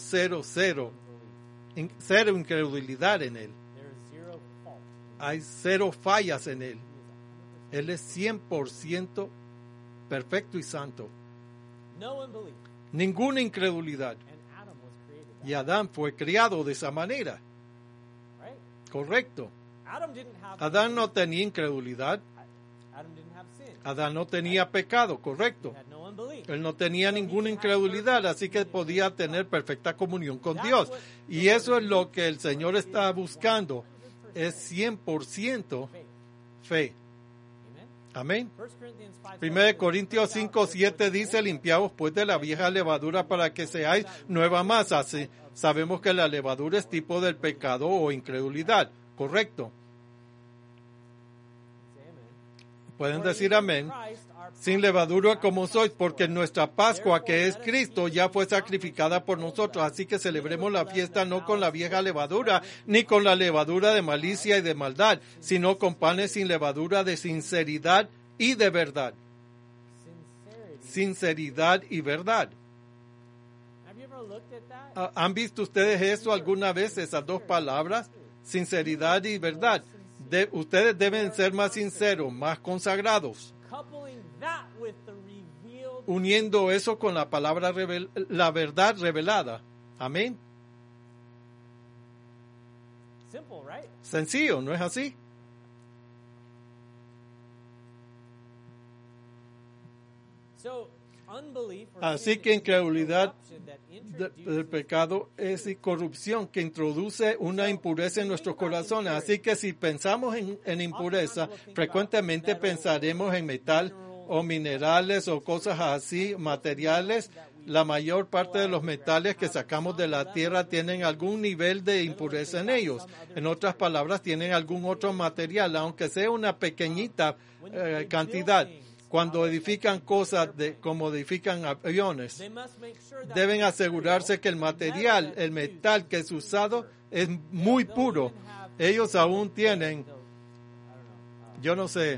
Speaker 1: incredulidad en Él.
Speaker 2: There is zero fault.
Speaker 1: Hay cero fallas en Él. Él es 100% perfecto y santo.
Speaker 2: No unbelief.
Speaker 1: Ninguna incredulidad.
Speaker 2: And Adam was created that
Speaker 1: Y Adán fue criado de esa manera.
Speaker 2: way, right?
Speaker 1: Correcto.
Speaker 2: Adam didn't have
Speaker 1: Adán no tenía incredulidad.
Speaker 2: Adam didn't have sin.
Speaker 1: Adán no tenía pecado, correcto.
Speaker 2: He had no unbelief.
Speaker 1: Él no tenía ninguna incredulidad, así que podía tener perfecta comunión con Dios. Y eso es lo que el Señor está buscando. Es 100% fe.
Speaker 2: Amen.
Speaker 1: Amén.
Speaker 2: 1 Corinthians 5.
Speaker 1: 1 Corintios 5, 7 dice, limpiaos pues de la vieja levadura para que seáis nueva masa. Así, sabemos que la levadura es tipo del pecado o incredulidad, correcto. Pueden decir amén. Sin levadura como sois, porque nuestra Pascua, que es Cristo, ya fue sacrificada por nosotros. Así que celebremos la fiesta no con la vieja levadura, ni con la levadura de malicia y de maldad, sino con panes sin levadura de sinceridad y de verdad. Sinceridad y verdad.
Speaker 2: Have you ever looked at that?
Speaker 1: ¿Han visto ustedes eso alguna vez, esas dos palabras? Sinceridad y verdad. Ustedes deben ser más sinceros, más consagrados.
Speaker 2: Coupling that with the revealed
Speaker 1: Uniendo eso con la palabra, la verdad revelada. Amén.
Speaker 2: simple, right?
Speaker 1: Sencillo, ¿no es así?
Speaker 2: So unbelief or
Speaker 1: Así
Speaker 2: sin
Speaker 1: que
Speaker 2: is
Speaker 1: incredulidad
Speaker 2: corruption that
Speaker 1: del
Speaker 2: introduces
Speaker 1: pecado es corrupción que introduce una impureza en nuestros corazones. Así que si pensamos en impureza, frecuentemente pensaremos en metal o minerales o cosas así, materiales. La mayor parte de los metales que sacamos de la tierra tienen algún nivel de impureza en ellos. En otras palabras, tienen algún otro material, aunque sea una pequeñita cantidad. Cuando edifican cosas como edifican aviones,
Speaker 2: they must make sure that
Speaker 1: deben asegurarse que el material, el metal que es usado, es muy puro. Ellos aún tienen, yo no sé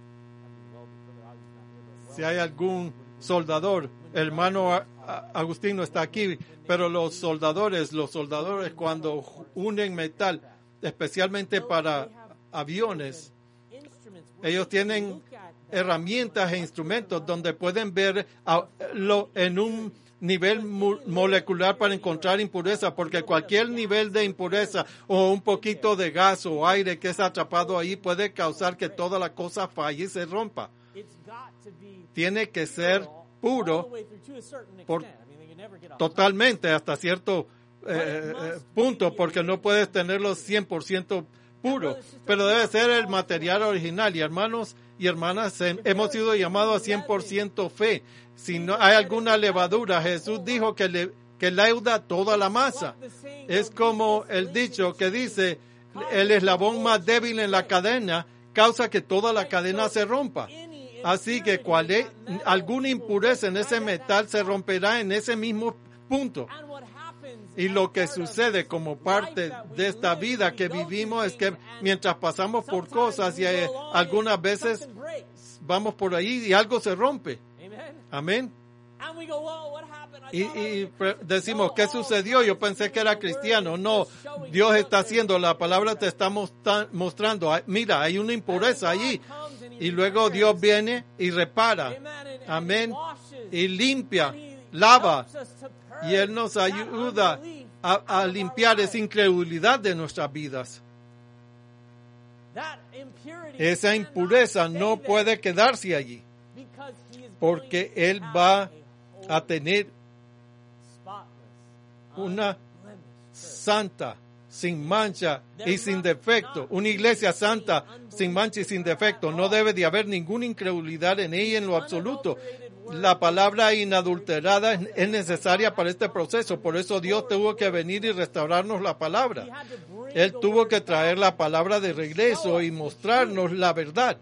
Speaker 1: si hay algún soldador, hermano Agustín no está aquí, pero los soldadores cuando unen metal, especialmente para aviones, ellos tienen herramientas e instrumentos donde pueden ver en un nivel molecular para encontrar impureza, porque cualquier nivel de impureza o un poquito de gas o aire que es atrapado ahí puede causar que toda la cosa falle y se rompa.
Speaker 2: it's got to be
Speaker 1: Tiene que ser puro
Speaker 2: all the way through to a certain
Speaker 1: por-
Speaker 2: extent. I mean, they
Speaker 1: totalmente hasta cierto punto, porque no puedes tenerlo 100% puro, pero debe ser el material original. Y hermanos y hermanas, hemos sido llamados a 100% fe. Si no hay alguna levadura, Jesús dijo que leuda toda la masa. Es como el dicho que dice, el eslabón más débil en la cadena causa que toda la cadena se rompa. Así que alguna impureza en ese metal se romperá en ese mismo punto. Y lo que sucede como parte de esta vida que vivimos es que mientras pasamos por cosas y algunas veces vamos por ahí y algo se rompe. Amén. Y decimos, ¿qué sucedió? Yo pensé que era cristiano. No, Dios está haciendo, la palabra te está mostrando, mira, hay una impureza allí. Y luego Dios viene y repara. Amén. Y limpia, lava. Y Él nos ayuda a limpiar esa incredulidad de nuestras vidas. Esa impureza no puede quedarse allí, porque Él va a tener una santa, sin mancha y sin defecto. Una iglesia santa, sin mancha y sin defecto. No debe de haber ninguna incredulidad en ella en lo absoluto. La palabra inadulterada es necesaria para este proceso. Por eso Dios tuvo que venir y restaurarnos la palabra. Él tuvo que traer la palabra de regreso y mostrarnos la verdad.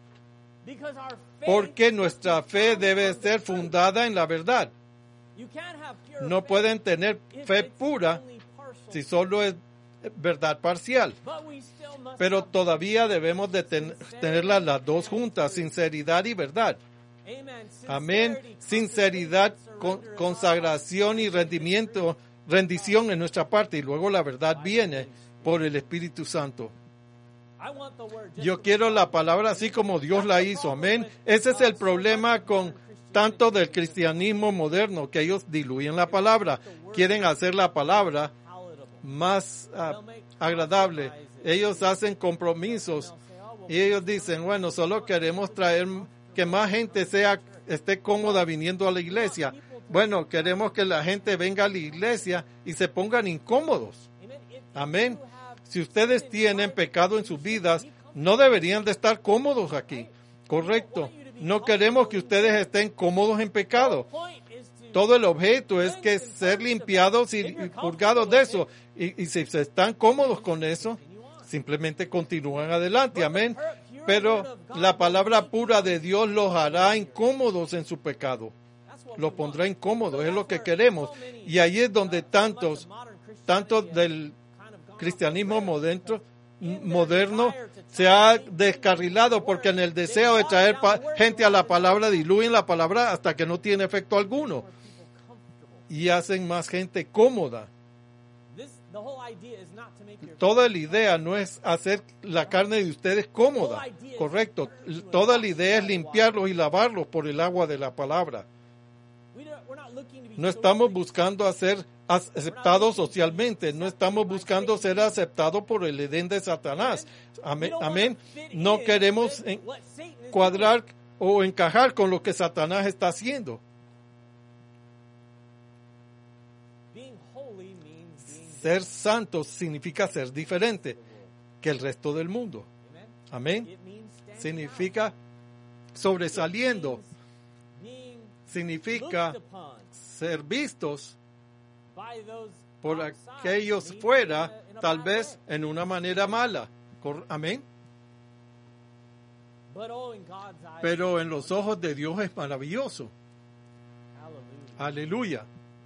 Speaker 1: Porque nuestra fe debe ser fundada en la verdad. No pueden tener fe pura si solo es verdad parcial. Pero todavía debemos de tenerlas las dos juntas, sinceridad y verdad. Amén. Sinceridad, consagración y rendición en nuestra parte. Y luego la verdad viene por el Espíritu Santo. Yo quiero la palabra así como Dios la hizo. Amén. Ese es el problema con tanto del cristianismo moderno, que ellos diluyen la palabra. Quieren hacer la palabra más agradable. Ellos hacen compromisos y ellos dicen, bueno, solo queremos traer que más gente esté cómoda viniendo a la iglesia. Bueno, queremos que la gente venga a la iglesia y se pongan incómodos. Amén. Si ustedes tienen pecado en sus vidas, no deberían de estar cómodos aquí. Correcto. No queremos que ustedes estén cómodos en pecado. Todo el objeto es que ser limpiados y purgados de eso. Y si se están cómodos con eso, simplemente continúan adelante. Amén. Pero la palabra pura de Dios los hará incómodos en su pecado. Los pondrá incómodos, es lo que queremos. Y ahí es donde tantos del cristianismo moderno se ha descarrilado, porque en el deseo de traer gente a la palabra diluyen la palabra hasta que no tiene efecto alguno y hacen más gente cómoda. Toda la idea no es hacer la carne de ustedes cómoda, correcto. Toda la idea es limpiarlos y lavarlos por el agua de la palabra. No estamos buscando ser aceptados socialmente, no estamos buscando ser aceptados por el Edén de Satanás. Amén. Amén. No queremos cuadrar o encajar con lo que Satanás está haciendo. Ser santos significa ser diferente que el resto del mundo. Amén. Significa sobresaliendo. Significa ser vistos por aquellos fuera, tal vez en una manera mala. Amén. Pero en los ojos de Dios es maravilloso. Aleluya.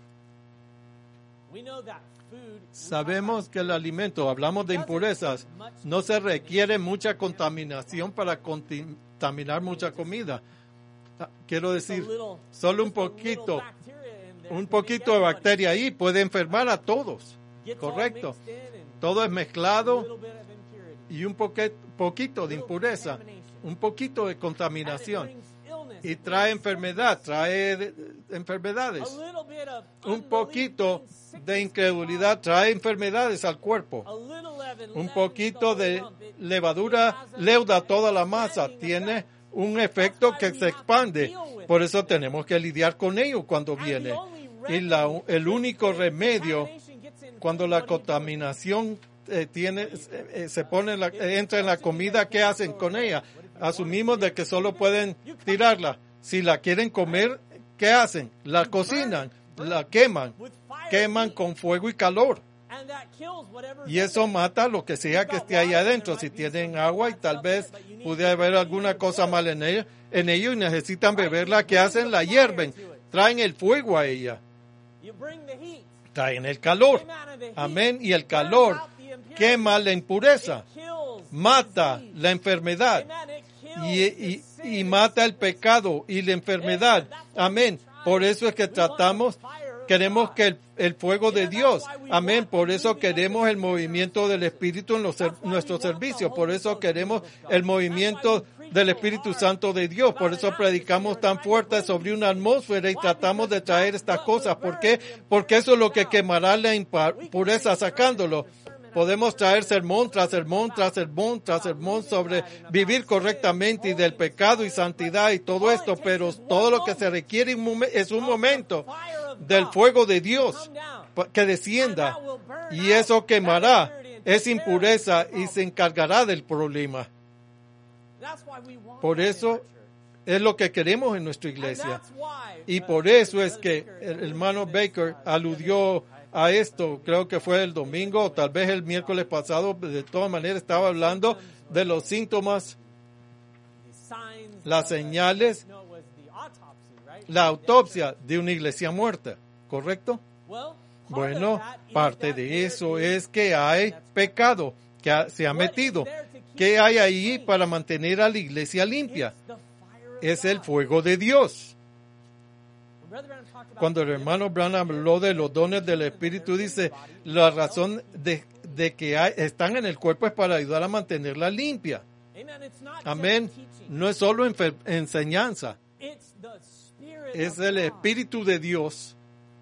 Speaker 1: Sabemos que el alimento, hablamos de impurezas, no se requiere mucha contaminación para contaminar mucha comida. Quiero decir, solo un poquito de bacteria ahí puede enfermar a todos. Correcto. Todo es mezclado y un poquito de impureza, un poquito de contaminación. Y trae enfermedades. Un poquito de incredulidad trae enfermedades al cuerpo. Un poquito de levadura leuda toda la masa. Tiene un efecto que se expande. Por eso tenemos que lidiar con ello cuando viene. Y el único remedio cuando la contaminación entra en la comida, ¿qué hacen con ella? Asumimos de que solo pueden tirarla. Si la quieren comer, ¿qué hacen? La cocinan, la queman con fuego y calor. Y eso mata lo que sea que esté ahí adentro. Si tienen agua y tal vez pudiera haber alguna cosa mal en ello y necesitan beberla, ¿qué hacen? La hierven, traen el fuego a ella, traen el calor. Amén. Y el calor quema la impureza, mata la enfermedad y mata el pecado y la enfermedad. Amén. Por eso es que queremos que el fuego de Dios. Amén. Por eso queremos el movimiento del Espíritu en nuestro servicio. Por eso queremos el movimiento del Espíritu Santo de Dios. Por eso predicamos tan fuerte sobre una atmósfera y tratamos de traer estas cosas. ¿Por qué? Porque eso es lo que quemará la impureza sacándolo. Podemos traer sermón tras sermón, tras sermón, tras sermón sobre vivir correctamente y del pecado y santidad y todo esto, pero todo lo que se requiere es un momento del fuego de Dios que descienda y eso quemará esa impureza y se encargará del problema. Por eso es lo que queremos en nuestra iglesia. Y por eso es que el hermano Baker aludió a esto, creo que fue el domingo o tal vez el miércoles pasado, de todas maneras estaba hablando de los síntomas, las señales, la autopsia de una iglesia muerta, ¿correcto? Bueno, parte de eso es que hay pecado que se ha metido. ¿Qué hay ahí para mantener a la iglesia limpia? Es el fuego de Dios. Cuando el hermano Branham habló de los dones del Espíritu, dice, la razón de que están en el cuerpo es para ayudar a mantenerla limpia. Amén. No es solo enseñanza. Es el Espíritu de Dios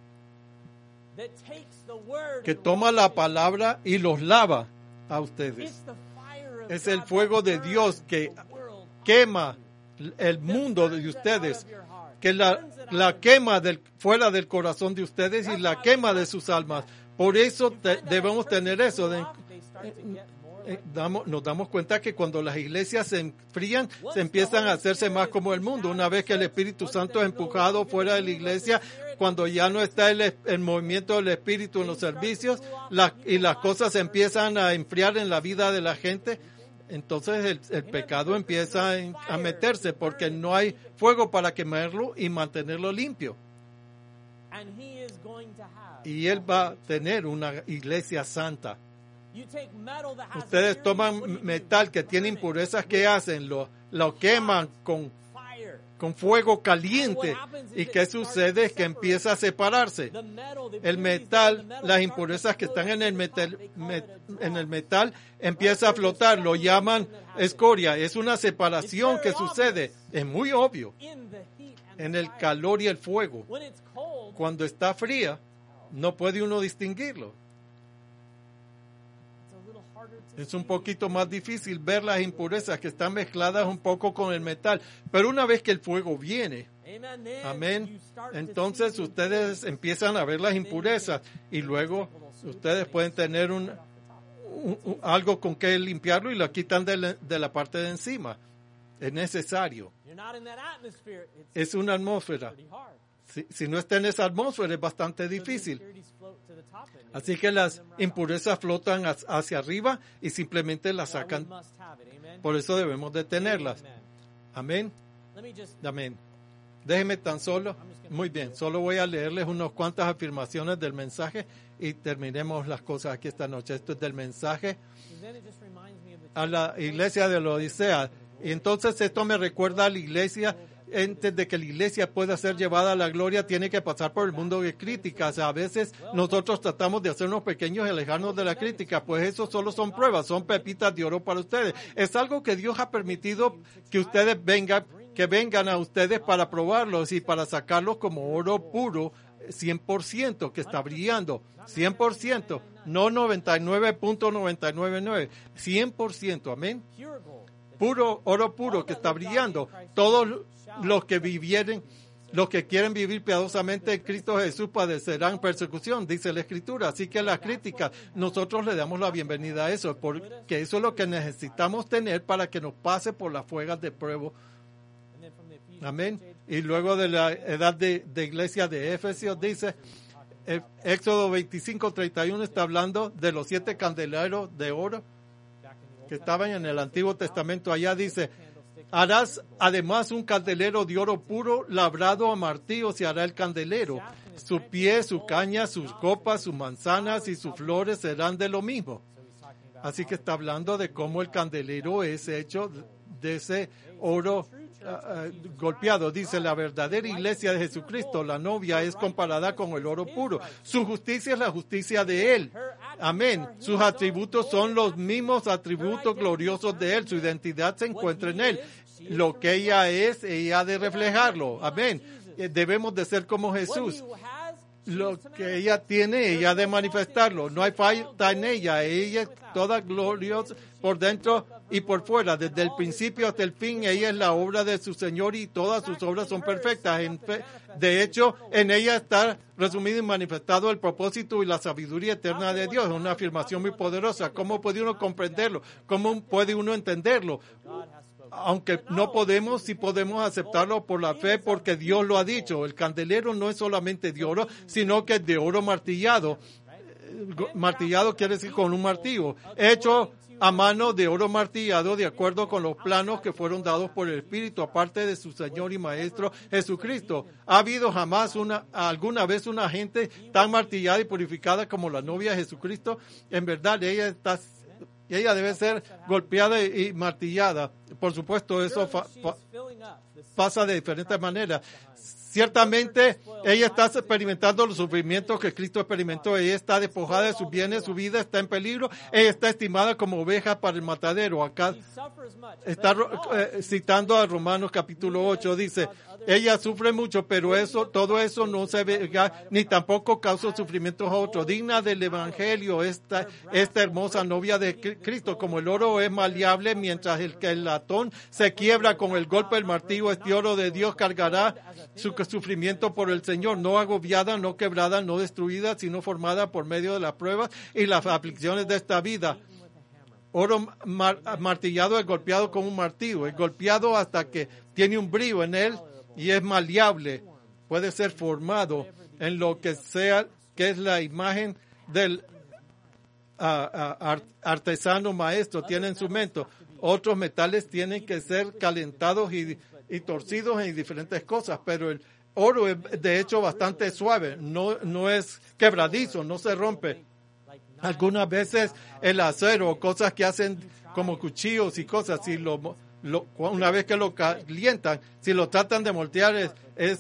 Speaker 1: que toma la palabra y los lava a ustedes. Es el fuego de Dios que quema el mundo de ustedes, que la quema fuera del corazón de ustedes y la quema de sus almas. Por eso debemos tener eso. Nos damos cuenta que cuando las iglesias se enfrían, se empiezan a hacerse más como el mundo. Una vez que el Espíritu Santo es empujado fuera de la iglesia, cuando ya no está el movimiento del Espíritu en los servicios y las cosas se empiezan a enfriar en la vida de la gente, entonces el pecado empieza a meterse porque no hay fuego para quemarlo y mantenerlo limpio. Y él va a tener una iglesia santa. Ustedes toman metal que tiene impurezas, ¿qué hacen? Lo queman con fuego caliente. ¿Y qué sucede? Es que empieza a separarse. El metal, las impurezas que están en el metal, empieza a flotar. Lo llaman escoria. Es una separación que sucede. Es muy obvio. En el calor y el fuego. Cuando está fría, no puede uno distinguirlo. Es un poquito más difícil ver las impurezas que están mezcladas un poco con el metal. Pero una vez que el fuego viene, amén, entonces ustedes empiezan a ver las impurezas y luego ustedes pueden tener algo con que limpiarlo y lo quitan de la parte de encima. Es necesario. Es una atmósfera. Si no está en esa atmósfera es bastante difícil. Así que las impurezas flotan hacia arriba y simplemente las sacan. Por eso debemos de tenerlas. Amén. Amén. Déjenme tan solo. Muy bien. Solo voy a leerles unas cuantas afirmaciones del mensaje y terminemos las cosas aquí esta noche. Esto es del mensaje a la iglesia de la Odisea. Y entonces esto me recuerda a la iglesia. Antes de que la iglesia pueda ser llevada a la gloria, tiene que pasar por el mundo de críticas. A veces nosotros tratamos de hacernos pequeños y alejarnos de la crítica, pues eso solo son pruebas, son pepitas de oro para ustedes. Es algo que Dios ha permitido que ustedes vengan a ustedes para probarlos y para sacarlos como oro puro, 100%, que está brillando, 100%, no 99.999, 100%, amén. Puro, oro puro que está brillando. Todos los que vivieren Los que quieren vivir piadosamente en Cristo Jesús padecerán persecución, dice la Escritura. Así que la crítica, nosotros le damos la bienvenida a eso, porque eso es lo que necesitamos tener para que nos pase por las fuegas de prueba. Amén. Y luego de la edad de iglesia de Efesios, dice, Éxodo 25:31 está hablando de los 7 candeleros de oro que estaban en el Antiguo Testamento. Allá dice, harás además un candelero de oro puro, labrado a martillo se hará el candelero. Su pie, su caña, sus copas, sus manzanas y sus flores serán de lo mismo. Así que está hablando de cómo el candelero es hecho de ese oro golpeado. Dice, la verdadera iglesia de Jesucristo, la novia, es comparada con el oro puro. Su justicia es la justicia de Él. Amén. Sus atributos son los mismos atributos gloriosos de Él. Su identidad se encuentra en Él. Lo que ella es, ella ha de reflejarlo. Amén. Debemos de ser como Jesús. Lo que ella tiene, ella ha de manifestarlo. No hay falta en ella. Ella es toda gloriosa por dentro y por fuera. Desde el principio hasta el fin, ella es la obra de su Señor y todas sus obras son perfectas. De hecho, en ella está resumido y manifestado el propósito y la sabiduría eterna de Dios. Es una afirmación muy poderosa. ¿Cómo puede uno comprenderlo? ¿Cómo puede uno entenderlo? Aunque no podemos, sí podemos aceptarlo por la fe, porque Dios lo ha dicho. El candelero no es solamente de oro, sino que es de oro martillado. Martillado quiere decir con un martillo. Hecho a mano de oro martillado, de acuerdo con los planos que fueron dados por el Espíritu, aparte de su Señor y Maestro Jesucristo. ¿Ha habido jamás alguna vez una gente tan martillada y purificada como la novia de Jesucristo? En verdad, ella debe ser golpeada y martillada. Por supuesto, eso pasa de diferentes maneras. Ciertamente, ella está experimentando los sufrimientos que Cristo experimentó. Ella está despojada de sus bienes, su vida está en peligro. Ella está estimada como oveja para el matadero. Acá está citando a Romanos capítulo 8, dice, ella sufre mucho, pero todo eso no se ve, ni tampoco causa sufrimientos a otros. Digna del Evangelio, esta hermosa novia de Cristo, como el oro es maleable, mientras el latón se quiebra con el golpe del martillo, este oro de Dios cargará su sufrimiento por el Señor, no agobiada, no quebrada, no destruida, sino formada por medio de las pruebas y las aflicciones de esta vida. Oro martillado es golpeado con un martillo, es golpeado hasta que tiene un brillo en él y es maleable, puede ser formado en lo que sea, que es la imagen del artesano maestro, tiene en su mente. Otros metales tienen que ser calentados y torcidos en diferentes cosas, pero el oro es de hecho bastante suave, no es quebradizo, no se rompe. Algunas veces el acero, cosas que hacen como cuchillos y cosas, si una vez que lo calientan, si lo tratan de moldear,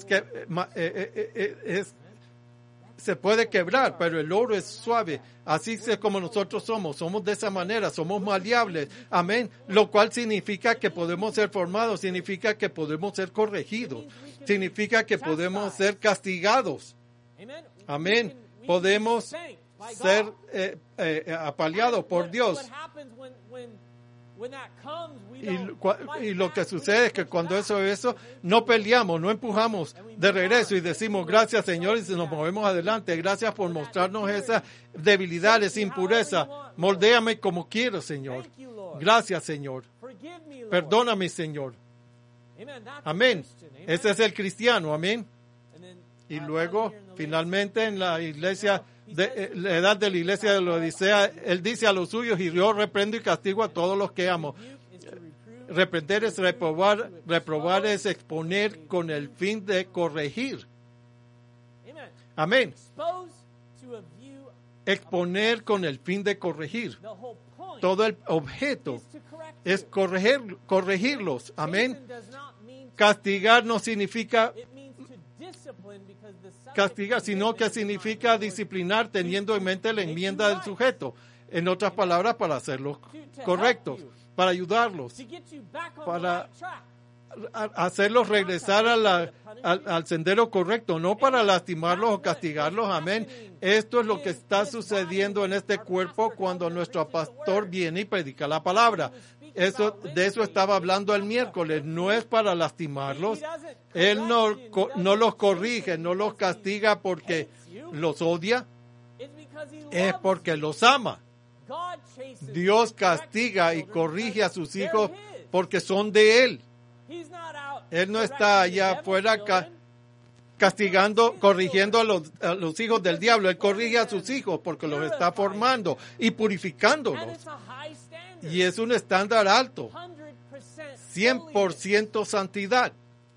Speaker 1: se puede quebrar, pero el oro es suave. Así es como nosotros somos de esa manera, somos maleables. Amén. Lo cual significa que podemos ser formados, significa que podemos ser corregidos, significa que podemos ser castigados. Amén. Podemos ser apaleados por Dios. Y lo que sucede es que cuando eso no peleamos, no empujamos de regreso y decimos gracias Señor y nos movemos adelante. Gracias por mostrarnos esas debilidades, impurezas. Moldéame como quiero, Señor. Gracias, Señor. Perdóname, Señor. Amén. Ese es el cristiano. Amén. Y luego, finalmente, en la iglesia, la edad de la iglesia de la Odisea, él dice a los suyos, y yo reprendo y castigo a todos los que amo. Reprender es reprobar es exponer con el fin de corregir. Amén. Exponer con el fin de corregir. Todo el objeto es corregirlos. Amén. Castigar no significa castigar, sino que significa disciplinar teniendo en mente la enmienda del sujeto. En otras palabras, para hacerlos correctos, para ayudarlos, para hacerlos regresar al sendero correcto, no para lastimarlos o castigarlos. Amén. Esto es lo que está sucediendo en este cuerpo cuando nuestro pastor viene y predica la palabra. De eso estaba hablando el miércoles. No es para lastimarlos. Él no los corrige, no los castiga porque los odia. Es porque los ama. Dios castiga y corrige a sus hijos porque son de Él. Él no está allá afuera castigando, corrigiendo a los hijos del diablo. Él corrige a sus hijos porque los está formando y purificándolos. Y es un estándar alto. 100% santidad.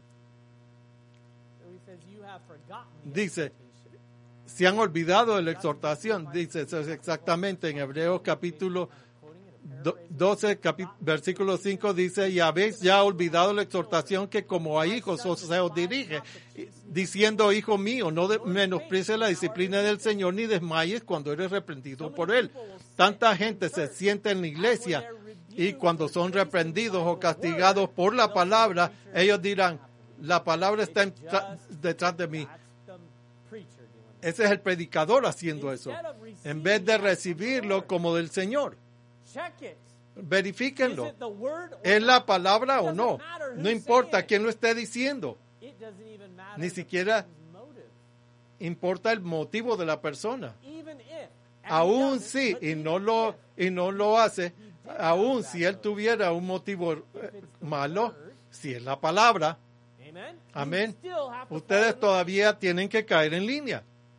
Speaker 1: Dice, se han olvidado de la exhortación. Dice, eso es exactamente en Hebreos capítulo 12, versículo 5 dice, y habéis ya olvidado la exhortación que como a hijos se os dirige, diciendo, hijo mío, no menosprecies la disciplina del Señor ni desmayes cuando eres reprendido por Él. Tanta gente se siente en la iglesia y cuando son reprendidos o castigados por la palabra, ellos dirán, la palabra está detrás de mí. Ese es el predicador haciendo eso, en vez de recibirlo como del Señor. Verifíquenlo. ¿Es la palabra o no? No importa quién lo esté diciendo. Ni siquiera importa el motivo de la persona. Aún si, y no lo hace, aún si él tuviera un motivo malo, si es la palabra, amén, ustedes todavía tienen que caer en línea.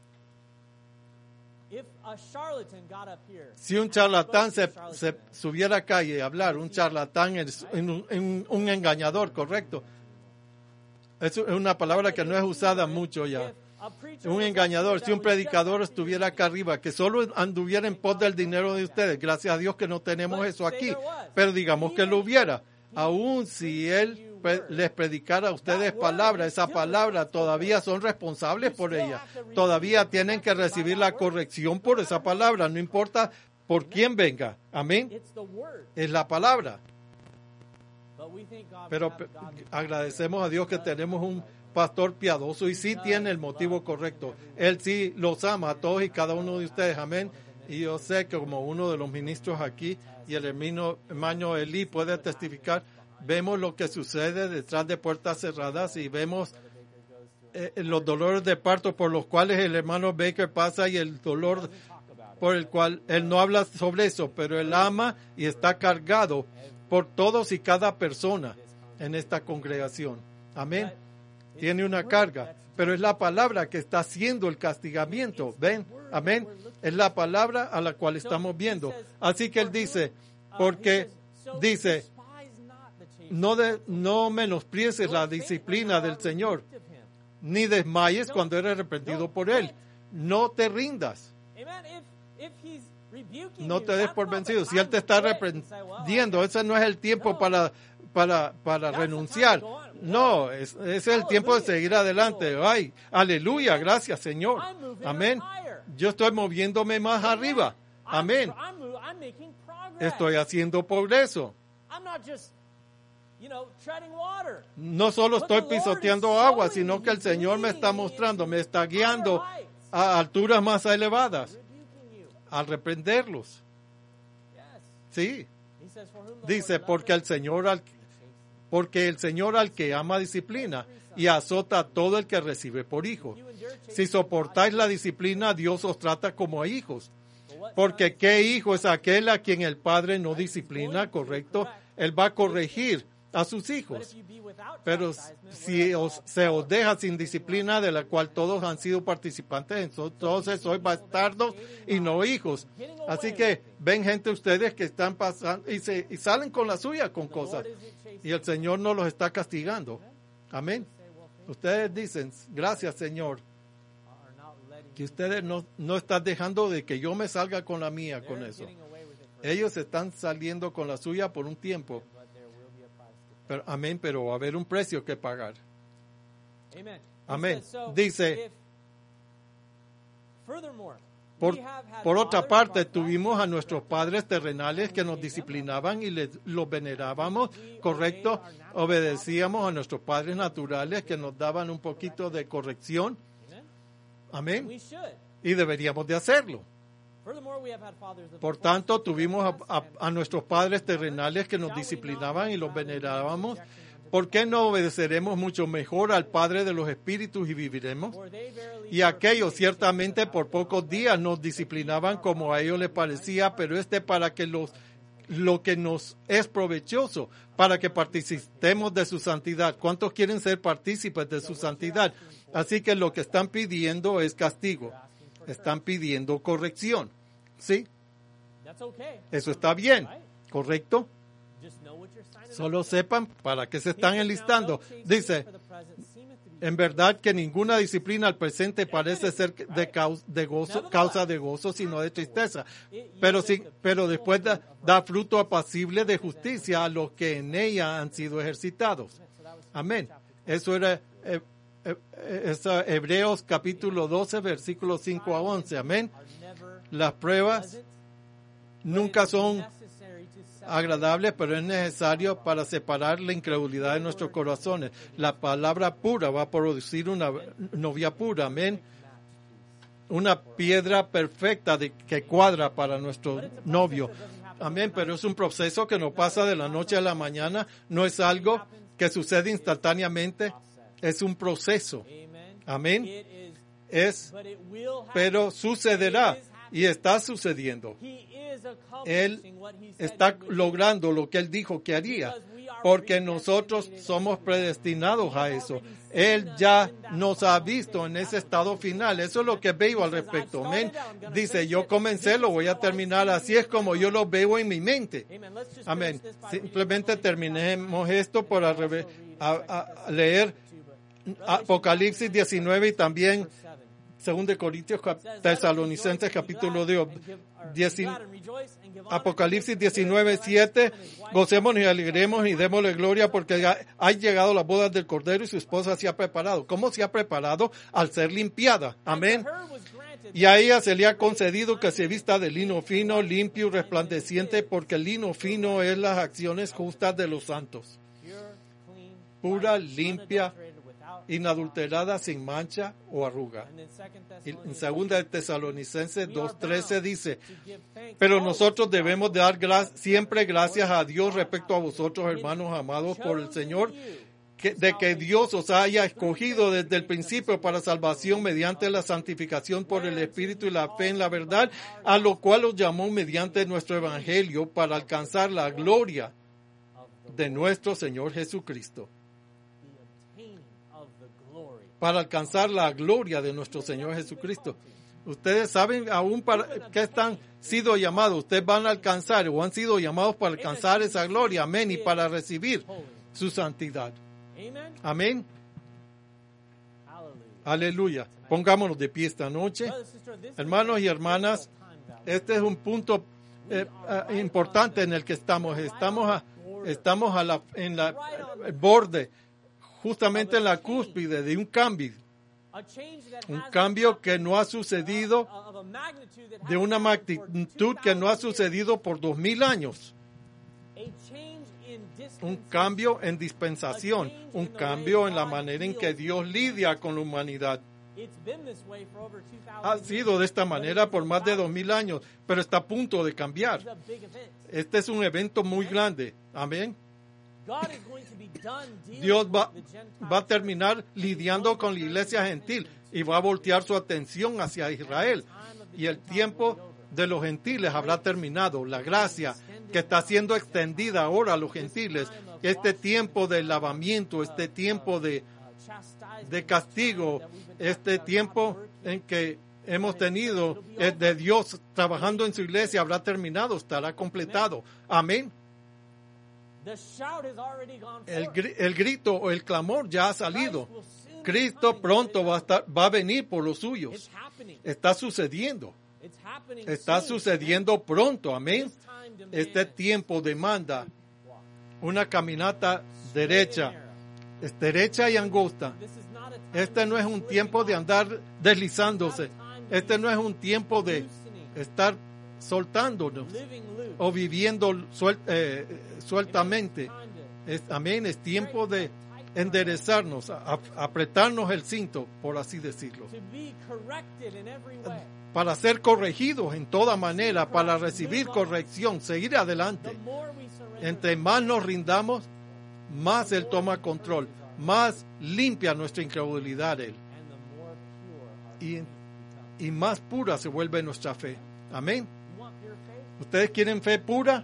Speaker 1: Si un charlatán se subiera a calle a hablar, un charlatán es un engañador, correcto. Es una palabra que no es usada mucho ya. Un engañador, si un predicador estuviera acá arriba, que solo anduviera en pos del dinero de ustedes, gracias a Dios que no tenemos eso aquí, pero digamos que lo hubiera, aún si él les predicara a ustedes palabra, esa palabra todavía son responsables por ella, todavía tienen que recibir la corrección por esa palabra, no importa por quién venga, amén, es la palabra. Pero agradecemos a Dios que tenemos un pastor piadoso y sí tiene el motivo correcto, él sí los ama a todos y cada uno de ustedes, amén. Y yo sé que como uno de los ministros aquí y el hermano Eli puede testificar, vemos lo que sucede detrás de puertas cerradas y vemos los dolores de parto por los cuales el hermano Baker pasa y el dolor por el cual él no habla sobre eso, pero él ama y está cargado por todos y cada persona en esta congregación. Amén. Tiene una carga, pero es la palabra que está haciendo el castigamiento. ¿Ven? Amén. Es la palabra a la cual estamos viendo. Así que él dice, porque dice, no menosprecies la disciplina del Señor, ni desmayes cuando eres reprendido por Él. No te rindas. No te des por vencido. Si Él te está reprendiendo, ese no es el tiempo para renunciar. No, ese es el tiempo de seguir adelante. Ay, aleluya, gracias Señor. Amén. Yo estoy moviéndome más arriba. Amén. Estoy haciendo progreso. No solo estoy pisoteando agua, sino que el Señor me está mostrando, me está guiando a alturas más elevadas al reprenderlos. Sí. Dice, porque el Señor al que ama disciplina y azota a todo el que recibe por hijo. Si soportáis la disciplina, Dios os trata como a hijos. Porque ¿qué hijo es aquel a quien el Padre no disciplina? Correcto. Él va a corregir a sus hijos. Pero si se os deja sin disciplina, de la cual todos han sido participantes, entonces sois bastardos y no hijos. Así que ven gente ustedes que están pasando y salen con la suya con cosas. Y el Señor no los está castigando. Amén. Ustedes dicen, gracias Señor, que ustedes no están dejando de que yo me salga con la mía con eso. Ellos están saliendo con la suya por un tiempo. Pero, amén, pero va a haber un precio que pagar. Amén. Dice, por otra parte, tuvimos a nuestros padres terrenales que nos disciplinaban y los venerábamos, correcto. Obedecíamos a nuestros padres naturales que nos daban un poquito de corrección. Amén. Y deberíamos de hacerlo.
Speaker 2: Furthermore, we have had fathers of
Speaker 1: Por tanto, tuvimos a nuestros padres terrenales que nos disciplinaban y los venerábamos. ¿Por qué no obedeceremos mucho mejor al Padre de los Espíritus y viviremos?
Speaker 2: for they verily
Speaker 1: Y aquellos ciertamente por pocos días nos disciplinaban como a ellos les parecía, pero para que lo que nos es provechoso, para que participemos de su santidad. ¿Cuántos quieren ser partícipes de su santidad? Así que lo que están pidiendo es castigo. Están pidiendo corrección. ¿Sí?
Speaker 2: that's okay.
Speaker 1: Eso está bien. ¿Correcto?
Speaker 2: Just know what you're signing
Speaker 1: Solo
Speaker 2: up for.
Speaker 1: sepan para qué se están enlistando. Dice,
Speaker 2: For the present seemeth to be
Speaker 1: en verdad que ninguna disciplina al presente parece ser causa de gozo, sino de tristeza. Pero después da fruto apacible de justicia a los que en ella han sido ejercitados. Amén. Eso era Hebreos capítulo 12, versículos 5 a 11. Amén.
Speaker 2: are never
Speaker 1: Las pruebas
Speaker 2: pleasant,
Speaker 1: nunca son
Speaker 2: necessary to separate
Speaker 1: agradable, pero es necesario para separar la incredulidad de nuestros corazones. La palabra pura va a producir una novia pura, amén. Una piedra perfecta que cuadra para nuestro novio. Amén, pero es un proceso que no pasa de la noche a la mañana, no es algo que sucede instantáneamente, es un proceso.
Speaker 2: Amen.
Speaker 1: Amén.
Speaker 2: It is,
Speaker 1: But
Speaker 2: it will happen.
Speaker 1: pero sucederá
Speaker 2: It is happening.
Speaker 1: y está sucediendo.
Speaker 2: He is
Speaker 1: Él
Speaker 2: accomplishing what he said
Speaker 1: está
Speaker 2: he would do.
Speaker 1: logrando lo que Él dijo que haría, porque nosotros somos predestinados a eso. Él ya nos ha visto en ese estado final. Eso es lo que veo al respecto. Amén. Dice, yo comencé, lo voy a terminar. Así es como yo lo veo en mi mente.
Speaker 2: Amen. Let's just
Speaker 1: Amén.
Speaker 2: finish this by reading
Speaker 1: Simplemente
Speaker 2: Romans
Speaker 1: terminemos esto por a leer
Speaker 2: 2, but
Speaker 1: Apocalipsis 19 y también
Speaker 2: verse 7.
Speaker 1: 2 Corintios Tesalonicenses capítulo 10. Apocalipsis 19, 7, gocémonos y alegremos y démosle gloria porque ha llegado la boda del Cordero y su esposa se ha preparado. ¿Cómo se ha preparado? Al ser limpiada. Amén. Y a ella se le ha concedido que se vista de lino fino, limpio y resplandeciente, porque el lino fino es las acciones justas de los santos. Pura, limpia, inadulterada, sin mancha o arruga. Y en 2 Tesalonicenses 2:13 dice, pero nosotros debemos dar siempre gracias a Dios respecto a vosotros, hermanos amados por el Señor, de que Dios os haya escogido desde el principio para salvación mediante la santificación por el Espíritu y la fe en la verdad, a lo cual os llamó mediante nuestro Evangelio para alcanzar la gloria de nuestro Señor Jesucristo. Para alcanzar la gloria de nuestro Señor Jesucristo. Ustedes saben aún para qué están sido llamados. Ustedes van a alcanzar o han sido llamados para alcanzar esa gloria. Amén. Y para recibir su santidad. Amén. Aleluya. Pongámonos de pie esta noche. Hermanos y hermanas, este es un punto importante en el que estamos. Estamos en el borde, justamente en la cúspide de un cambio. Un cambio que no ha sucedido de una magnitud que no ha sucedido por 2000 años. Un cambio en dispensación, un cambio en la manera en que Dios lidia con la humanidad. Ha sido de esta manera por más de 2000 años, pero está a punto de cambiar. Este es un evento muy grande. Amén. Dios va a terminar lidiando con la iglesia gentil y va a voltear su atención hacia Israel. Y el tiempo de los gentiles habrá terminado. La gracia que está siendo extendida ahora a los gentiles, este tiempo de lavamiento, este tiempo de castigo, este tiempo en que hemos tenido de Dios trabajando en su iglesia habrá terminado, estará completado. Amén. El grito o el clamor ya ha salido. Cristo pronto va a venir por los suyos. Está sucediendo. Está sucediendo pronto. Amén. Este tiempo demanda una caminata derecha y angosta. Este no es un tiempo de andar deslizándose. Este no es un tiempo de estar soltándonos o viviendo sueltamente. Amén. Es tiempo de enderezarnos, apretarnos el cinto, por así decirlo. para ser corregidos en toda manera, para recibir corrección, seguir adelante.
Speaker 2: the more we surrender,
Speaker 1: Entre más nos rindamos, más Él toma control, más limpia nuestra incredulidad Él.
Speaker 2: and the more pure our faith becomes.
Speaker 1: Y más pura se vuelve nuestra fe. Amén.
Speaker 2: You want pure faith?
Speaker 1: ¿Ustedes quieren fe pura?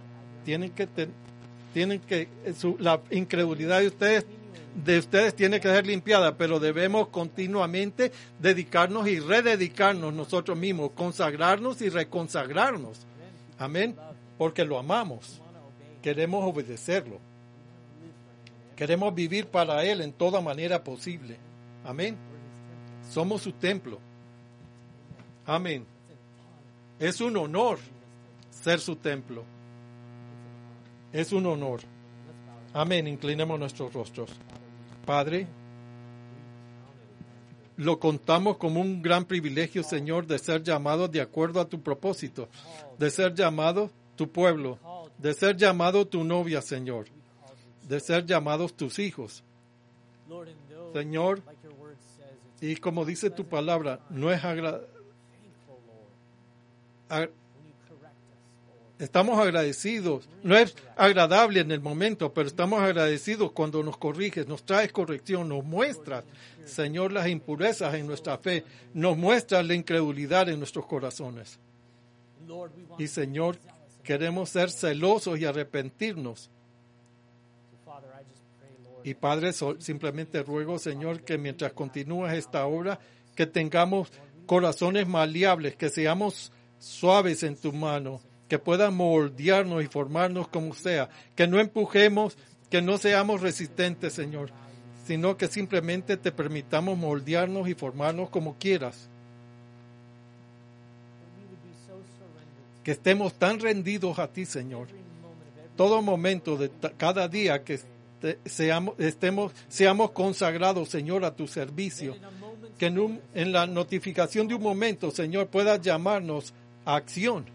Speaker 1: La incredulidad de ustedes tiene que ser limpiada, pero debemos continuamente dedicarnos y rededicarnos nosotros mismos, consagrarnos y reconsagrarnos. Amén. Porque lo amamos. Queremos obedecerlo. Queremos vivir para Él en toda manera posible. Amén. Somos su templo. Amén. Es un honor ser su templo. Es un honor. Amén. Inclinemos nuestros rostros. Padre, lo contamos como un gran privilegio, Señor, de ser llamados de acuerdo a tu propósito, de ser llamados tu pueblo, de ser llamado tu novia, Señor, de ser llamados tus hijos.
Speaker 2: Lord, and though,
Speaker 1: Señor,
Speaker 2: like your word says, it's
Speaker 1: y como dice tu palabra, no es
Speaker 2: thankful, Lord, when you correct us, Lord.
Speaker 1: estamos agradecidos. No es agradable en el momento, pero estamos agradecidos cuando nos corriges, nos traes corrección, nos muestras, Señor, las impurezas en nuestra fe, nos muestras la incredulidad en nuestros corazones.
Speaker 2: Lord, we want
Speaker 1: Y
Speaker 2: to
Speaker 1: Señor,
Speaker 2: be zealous.
Speaker 1: queremos ser celosos y arrepentirnos.
Speaker 2: So, Father, I just pray, Lord,
Speaker 1: Y Padre, simplemente ruego, Señor, que mientras continúas esta obra, que tengamos corazones maleables, que seamos suaves en tu mano, que puedan moldearnos y formarnos como sea, que no empujemos, que no seamos resistentes, Señor, sino que simplemente te permitamos moldearnos y formarnos como quieras,
Speaker 2: we would be so surrendered
Speaker 1: que estemos tan rendidos a ti, Señor,
Speaker 2: every moment of every
Speaker 1: todo momento de cada día que seamos consagrados, Señor, a tu servicio.
Speaker 2: in a moment's
Speaker 1: Que en la notificación de un momento, Señor, puedas llamarnos a acción.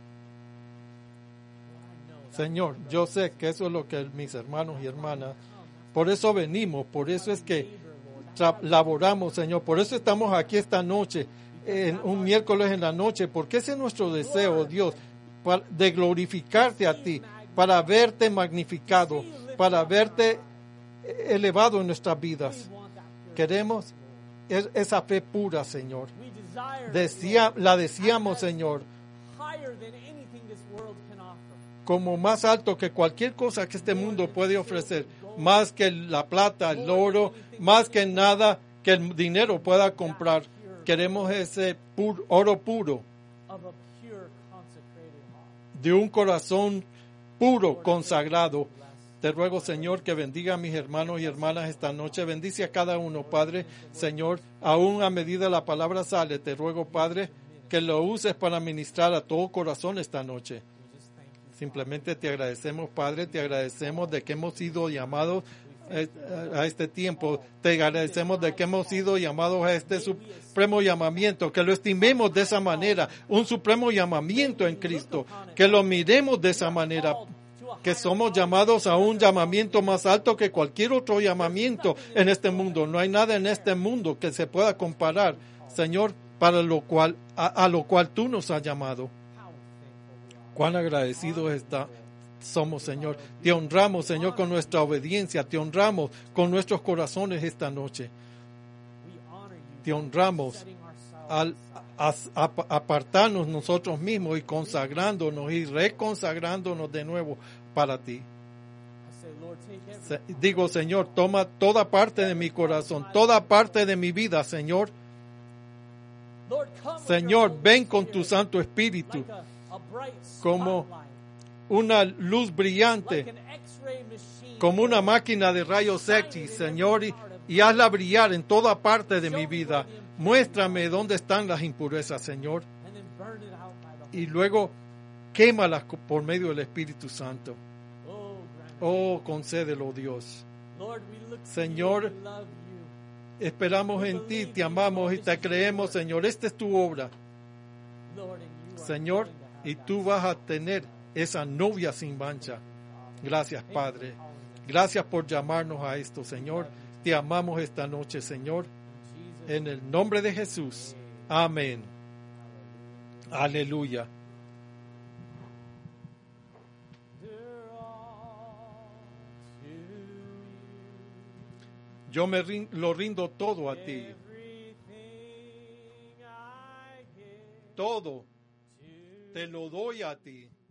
Speaker 1: Señor, yo sé que eso es lo que mis hermanos y hermanas, por eso venimos, por eso es que laboramos, Señor, por eso estamos aquí esta noche, en un miércoles en la noche, porque ese es nuestro deseo, Dios, de glorificarte a ti, para verte magnificado, para verte elevado en nuestras vidas.
Speaker 2: we want that pure
Speaker 1: Queremos esa fe pura, Señor.
Speaker 2: we desire
Speaker 1: La deseamos, Señor,
Speaker 2: higher than anything this world can offer.
Speaker 1: como más alto que cualquier cosa que este mundo puede ofrecer, más que la plata, el oro, más que nada que el dinero pueda comprar. Queremos ese oro puro,
Speaker 2: Of a pure consecrated heart.
Speaker 1: de un corazón puro, consagrado. Te ruego, Señor, que bendiga a mis hermanos y hermanas esta noche. Bendice a cada uno, Padre. Señor, aún a medida la palabra sale, te ruego, Padre, que lo uses para ministrar a todo corazón esta noche. Simplemente te agradecemos, Padre, te agradecemos de que hemos sido llamados a este tiempo. Te agradecemos de que hemos sido llamados a este supremo llamamiento, que lo estimemos de esa manera, un supremo llamamiento en Cristo, que lo miremos de esa manera, que somos llamados a un llamamiento más alto que cualquier otro llamamiento en este mundo. No hay nada en este mundo que se pueda comparar, Señor, para lo cual a lo cual tú nos has llamado. Cuán agradecidos somos, Señor. Te honramos, Señor, con nuestra obediencia. Te honramos con nuestros corazones esta noche. Te honramos al apartarnos nosotros mismos y consagrándonos y reconsagrándonos de nuevo para ti. Digo, Señor, toma toda parte de mi corazón, toda parte de mi vida, Señor. Señor, ven con tu Santo Espíritu como una luz brillante, como una máquina de rayos X, Señor, y hazla brillar en toda parte de mi vida. Muéstrame dónde están las impurezas, Señor, y luego quémalas por medio del Espíritu Santo. Oh, concédelo, Dios. Señor, esperamos en ti, te amamos y te creemos, Señor. Esta es tu obra, Señor, y tú vas a tener esa novia sin mancha. Gracias, Padre. Gracias por llamarnos a esto, Señor. Te amamos esta noche, Señor. En el nombre de Jesús. Amén. Aleluya. Yo lo rindo todo a ti. Todo te lo doy a ti.